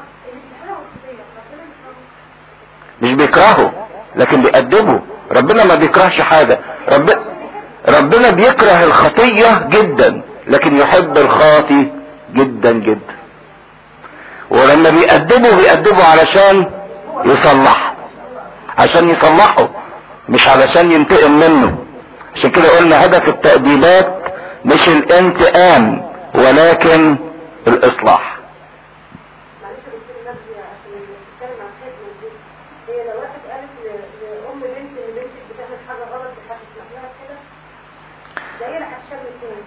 Speaker 2: مش بيكرهه لكن بيأدبه. ربنا ما بيكرهش حاجة، ربنا ربنا بيكره الخطية جدا لكن يحب الخاطي جدا جدا. ولما بيأدبه بيأدبه علشان يصلحه، عشان يصلحه، مش علشان ينتقم منه. عشان كده قلنا هدف التأديبات مش الانتقام ولكن الاصلاح.
Speaker 4: معلش يا دكتور نبي عشان نتكلم عن الحكمه دي، هي لو واحد قالت لام بنت ان بنتك بتعمل حاجه غلط هتسمح لها كده؟ ده هي اللي هتشم التاني.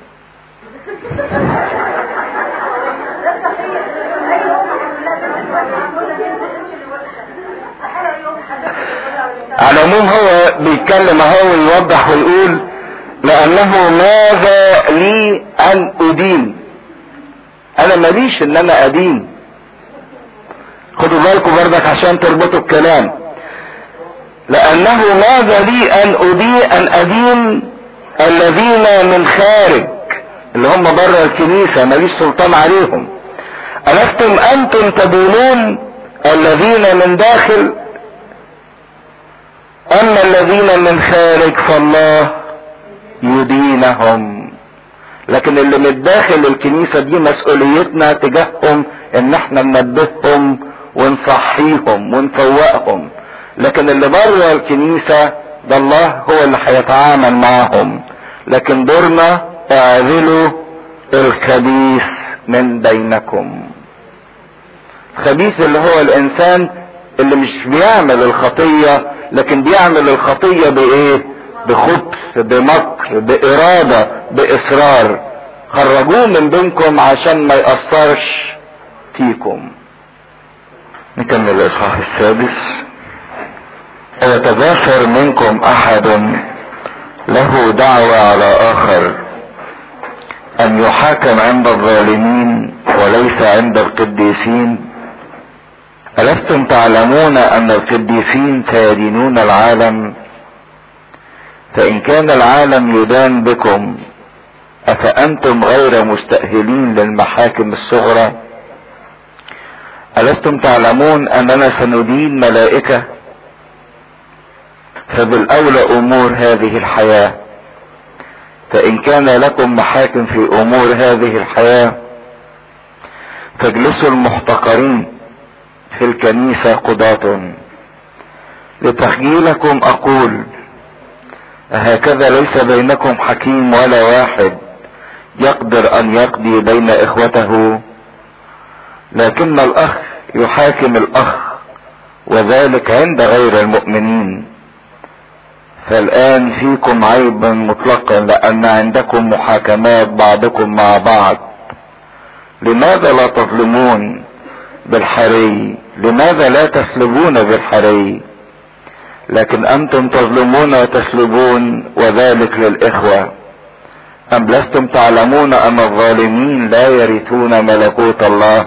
Speaker 4: ده صحيح. اي ام
Speaker 2: على العموم هو بيتكلم اهو ويوضح ويقول لانه ماذا لي ان ادين. انا ماليش ان انا ادين. خدوا بالكم بردك عشان تربطوا الكلام. لانه ماذا لي ان ادين ان ادين الذين من خارج اللي هم بره الكنيسة، ماليش سلطان عليهم. ألستم أنتم تدينون الذين من داخل؟ أما الذين من خارج فالله يدينهم. لكن اللي من داخل الكنيسة دي مسؤوليتنا تجاههم ان احنا ننبههم ونصحيهم ونفوقهم. لكن اللي بره الكنيسة ده الله هو اللي هيتعامل معهم. لكن دورنا اعذلوا الخبيث من بينكم. الخبيث اللي هو الانسان اللي مش بيعمل الخطية لكن بيعمل الخطية بايه؟ بخبث، بمكر، بارادة، باصرار. خرجوه من بينكم عشان ما يأثرش فيكم. نكمل الاصحاح السادس. ويتباشر منكم احد له دعوة على اخر ان يحاكم عند الظالمين وليس عند القديسين؟ ألستم تعلمون ان القديسين سيدينون العالم؟ فان كان العالم يدان بكم افانتم غير مستأهلين للمحاكم الصغرى؟ ألستم تعلمون اننا سندين ملائكة؟ فبالاولى امور هذه الحياة. فان كان لكم محاكم في امور هذه الحياة فاجلسوا المحتقرين في الكنيسة قضاة. لتخجيلكم اقول هكذا ليس بينكم حكيم ولا واحد يقدر ان يقضي بين اخوته، لكن الاخ يحاكم الاخ وذلك عند غير المؤمنين. فالآن فيكم عيب مطلقا لأن عندكم محاكمات بعضكم مع بعض. لماذا لا تظلمون بالحري؟ لماذا لا تسلبون بالحري؟ لكن أنتم تظلمون وتسلبون وذلك للإخوة. أم لستم تعلمون أن الظالمين لا يرثون ملكوت الله؟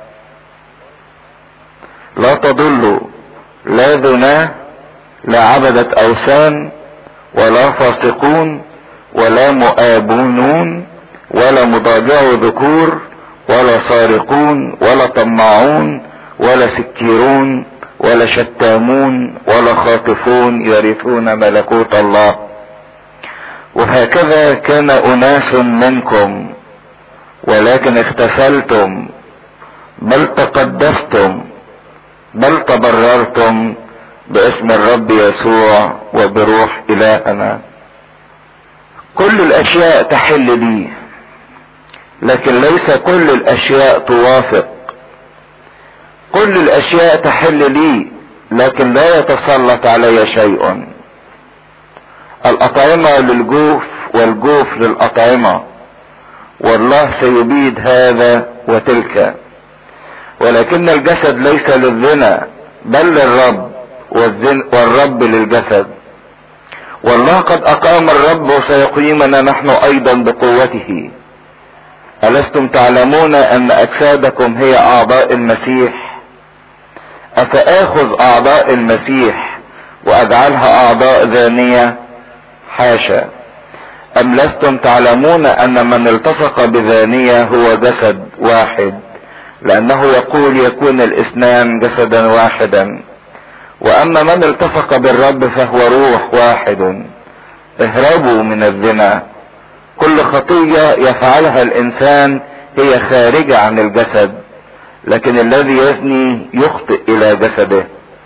Speaker 2: لا تضلوا لا زنا لا عبدة اوثان ولا فاسقون ولا مؤابونون ولا مضاجعو ذكور ولا سارقون ولا طماعون ولا سكيرون ولا شتامون ولا خاطفون يرثون ملكوت الله. وهكذا كان اناس منكم ولكن اختفلتم بل تقدستم بل تبررتم باسم الرب يسوع وبروح الهنا. كل الاشياء تحل لي لكن ليس كل الاشياء توافق. كل الاشياء تحل لي لكن لا يتسلط علي شيء. الاطعمة للجوف والجوف للاطعمة، والله سيبيد هذا وتلك. ولكن الجسد ليس للزنا بل للرب والرب للجسد. والله قد اقام الرب وسيقيمنا نحن ايضا بقوته. ألستم تعلمون ان اجسادكم هي اعضاء المسيح؟ افاخذ اعضاء المسيح واجعلها اعضاء ذانية؟ حاشا. ام لستم تعلمون ان من التصق بذانية هو جسد واحد؟ لانه يقول يكون الاثنان جسدا واحدا. واما من التصق بالرب فهو روح واحد. اهربوا من الزنا. كل خطية يفعلها الانسان هي خارجة عن الجسد، لكن الذي يزني يخطئ الى جسده.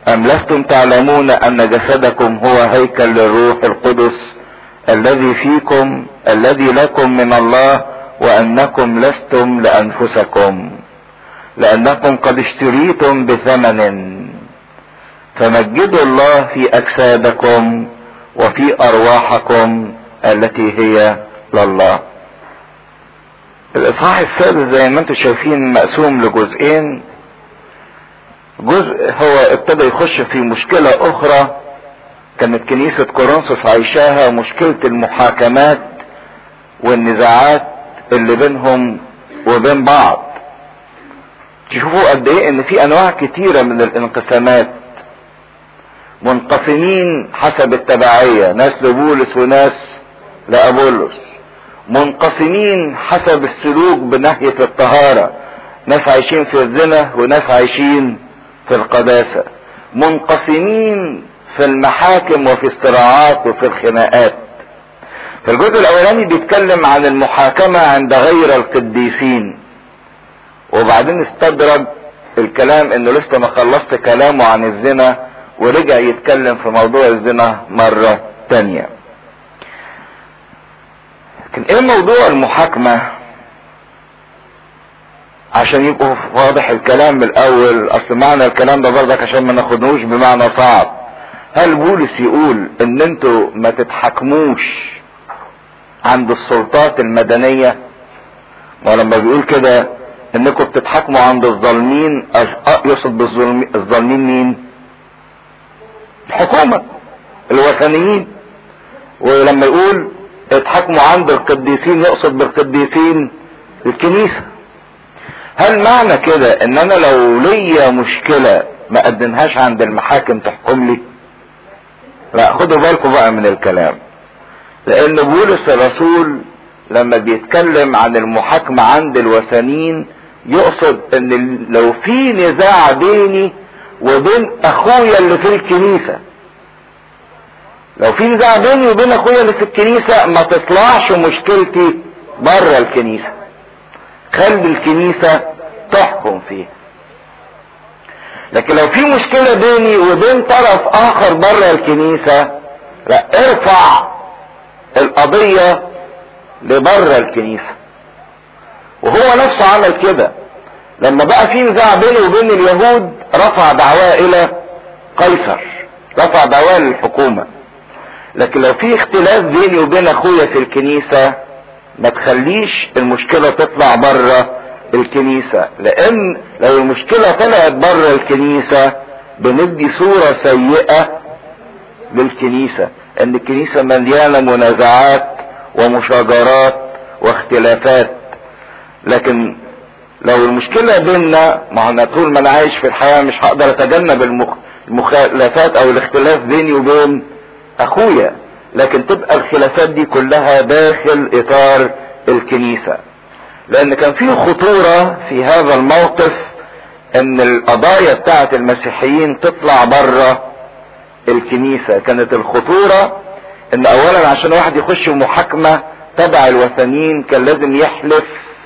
Speaker 2: ام لستم تعلمون ان جسدكم هو هيكل للروح القدس الذي فيكم الذي لكم من الله وانكم لستم لانفسكم لانكم قد اشتريتم بثمن فمجدوا الله في اجسادكم وفي ارواحكم التي هي لله. الاصحاح السادس زي ما انتم شايفين مقسوم لجزئين. جزء هو ابتدى يخش في مشكلة اخرى كانت كنيسة كورنثوس عايشاها، مشكلة المحاكمات والنزاعات اللي بينهم وبين بعض. تشوفوا قد ايه ان في انواع كتيرة من الانقسامات، منقسمين حسب التبعية، ناس لبولس وناس لأبولس، منقسمين حسب السلوك بناحية الطهارة، ناس عايشين في الزنا وناس عايشين في القداسة، منقسمين في المحاكم وفي الصراعات وفي الخناقات. فالجزء الاولاني بيتكلم عن المحاكمة عند غير القديسين، وبعدين استدرج الكلام انه لسه ما خلصت كلامه عن الزنا ورجع يتكلم في موضوع الزنا مرة تانية. لكن ايه موضوع المحاكمة؟ عشان يبقوا واضح الكلام من الاول، اصل معنى الكلام ده برضك عشان ما ناخدهوش بمعنى صعب. هل بولس يقول ان انتوا ما تتحكموش عند السلطات المدنية؟ ولما بيقول كده انكم بتتحكموا عند الظالمين، يقصد بالظالمين مين؟ الحكومة، الوثنيين. ولما يقول اتحكموا عند القديسين يقصد بالقديسين الكنيسة. هل معنى كده ان انا لو ليا مشكلة ما اقدمهاش عند المحاكم تحكم لي؟ لا، خدوا بالكم بقى من الكلام، لان بولس الرسول لما بيتكلم عن المحاكمة عند الوثنيين يقصد ان لو في نزاع بيني وبين اخويا اللي في الكنيسة، لو في نزاع بيني وبين اخويا اللي في الكنيسة ما تطلعش مشكلتي بره الكنيسة، خلي الكنيسة تحكم فيها. لكن لو في مشكلة بيني وبين طرف اخر بره الكنيسة، لا، ارفع القضية لبره الكنيسة. وهو نفسه عمل كده لما بقى في نزاع بينه وبين اليهود، رفع دعواه الى قيصر، رفع دعواه للحكومة. لكن لو في اختلاف بيني وبين اخويا في الكنيسة ما تخليش المشكلة تطلع بره الكنيسة، لان لو المشكلة طلعت بره الكنيسة بندي صورة سيئة للكنيسة، ان الكنيسة مليانة منازعات ومشاجرات واختلافات. لكن لو المشكلة بيننا، ما انا طول ما انا عايش في الحياة مش هقدر اتجنب المخ... المخالفات او الاختلاف بيني وبين اخويا، لكن تبقى الخلافات دي كلها داخل اطار الكنيسة. لان كان في خطورة في هذا الموقف ان القضايا بتاعت المسيحيين تطلع بره الكنيسة. كانت الخطورة ان اولا عشان واحد يخش محاكمة تبع الوثنيين كان لازم يحلف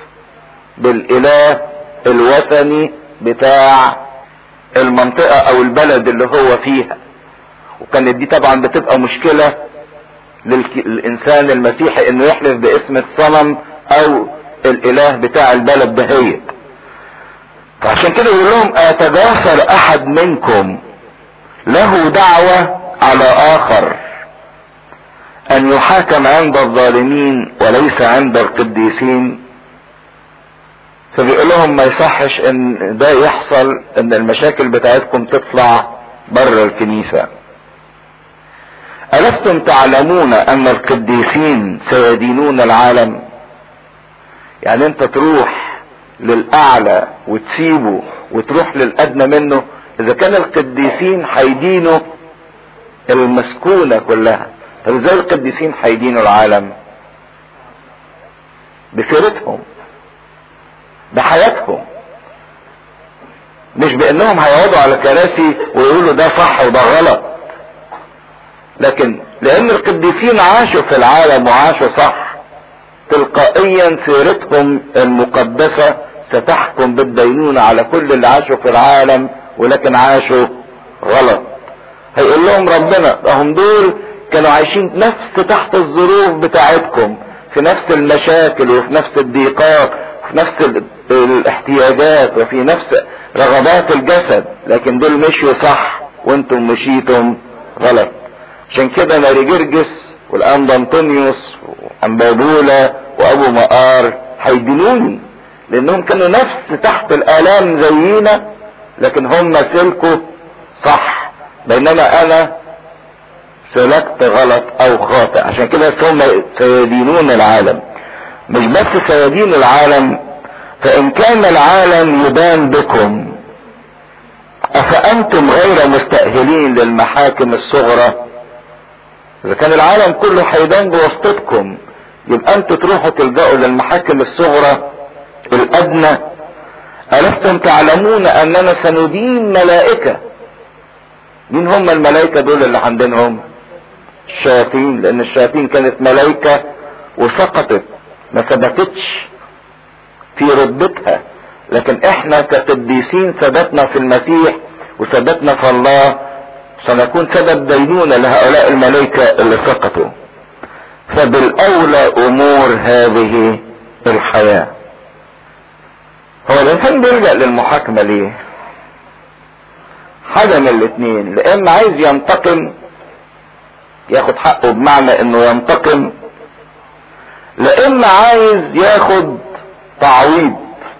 Speaker 2: بالاله الوثني بتاع المنطقة او البلد اللي هو فيها، وكانت دي طبعا بتبقى مشكلة للانسان المسيحي انه يحلف باسم الصنم او الاله بتاع البلد دهيت. فعشان كده يقول لهم اتجاسر احد منكم له دعوة على اخر ان يحاكم عند الظالمين وليس عند القديسين؟ فبيقول لهم ما يصحش ان ده يحصل، ان المشاكل بتاعتكم تطلع بره الكنيسة. ألستم تعلمون ان القديسين سيدينون العالم؟ يعني انت تروح للاعلى وتسيبه وتروح للادنى منه؟ اذا كان القديسين هيدينوا المسكونة كلها، طب ازاي القديسين هيدينوا العالم؟ بسيرتهم، بحياتهم، مش بانهم هيقعدوا على كراسي ويقولوا ده صح وده غلط، لكن لان القديسين عاشوا في العالم وعاشوا صح، تلقائيا سيرتهم المقدسة ستحكم بالدينونة على كل اللي عاشوا في العالم ولكن عاشوا غلط. هيقول لهم ربنا هم دول كانوا عايشين نفس تحت الظروف بتاعتكم، في نفس المشاكل وفي نفس الضيقات وفي نفس الاحتياجات وفي نفس رغبات الجسد، لكن دول مشيوا صح وانتم مشيتم غلط. عشان كده ماري جرجس والانبا انطونيوس وانبابولا وابو مقار هيدينوني، لانهم كانوا نفس تحت الالام زينا، لكن هم سلكوا صح بينما انا سلكت غلط او خاطئ. عشان كده هم سيدينون العالم. مش بس سيدين العالم، فان كان العالم يبان بكم افانتم غير مستأهلين للمحاكم الصغرى. اذا كان العالم كله هيبان بواسطتكم، يبقى انتوا تروحوا تلجأوا للمحاكم الصغرى الادنى. ألستم تعلمون اننا سندين ملائكة؟ مين هم الملائكة دول اللي عندهم؟ الشياطين، لان الشياطين كانت ملائكة وسقطت ما ثبتتش في رتبتها، لكن احنا كقديسين ثبتنا في المسيح وثبتنا في الله، سنكون سبب دينونة لهؤلاء الملائكة اللي سقطوا. فبالاولى امور هذه الحياة. هو الانسان بيلجأ للمحاكمة ليه؟ حاجة من الاثنين، لان عايز ينتقم ياخد حقه بمعنى انه ينتقم، لان عايز ياخد تعويض،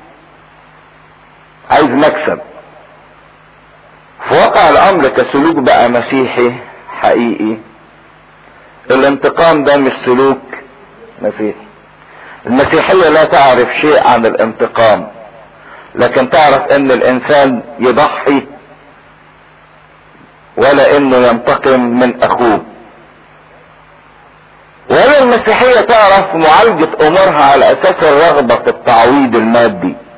Speaker 2: عايز مكسب. في واقع الامر كسلوك بقى مسيحي حقيقي، الانتقام ده مش سلوك مسيحي. المسيحية لا تعرف شيء عن الانتقام، لكن تعرف ان الانسان يضحي ولا انه ينتقم من اخوه. ولا المسيحية تعرف معالجة امورها على اساس الرغبة في التعويض المادي.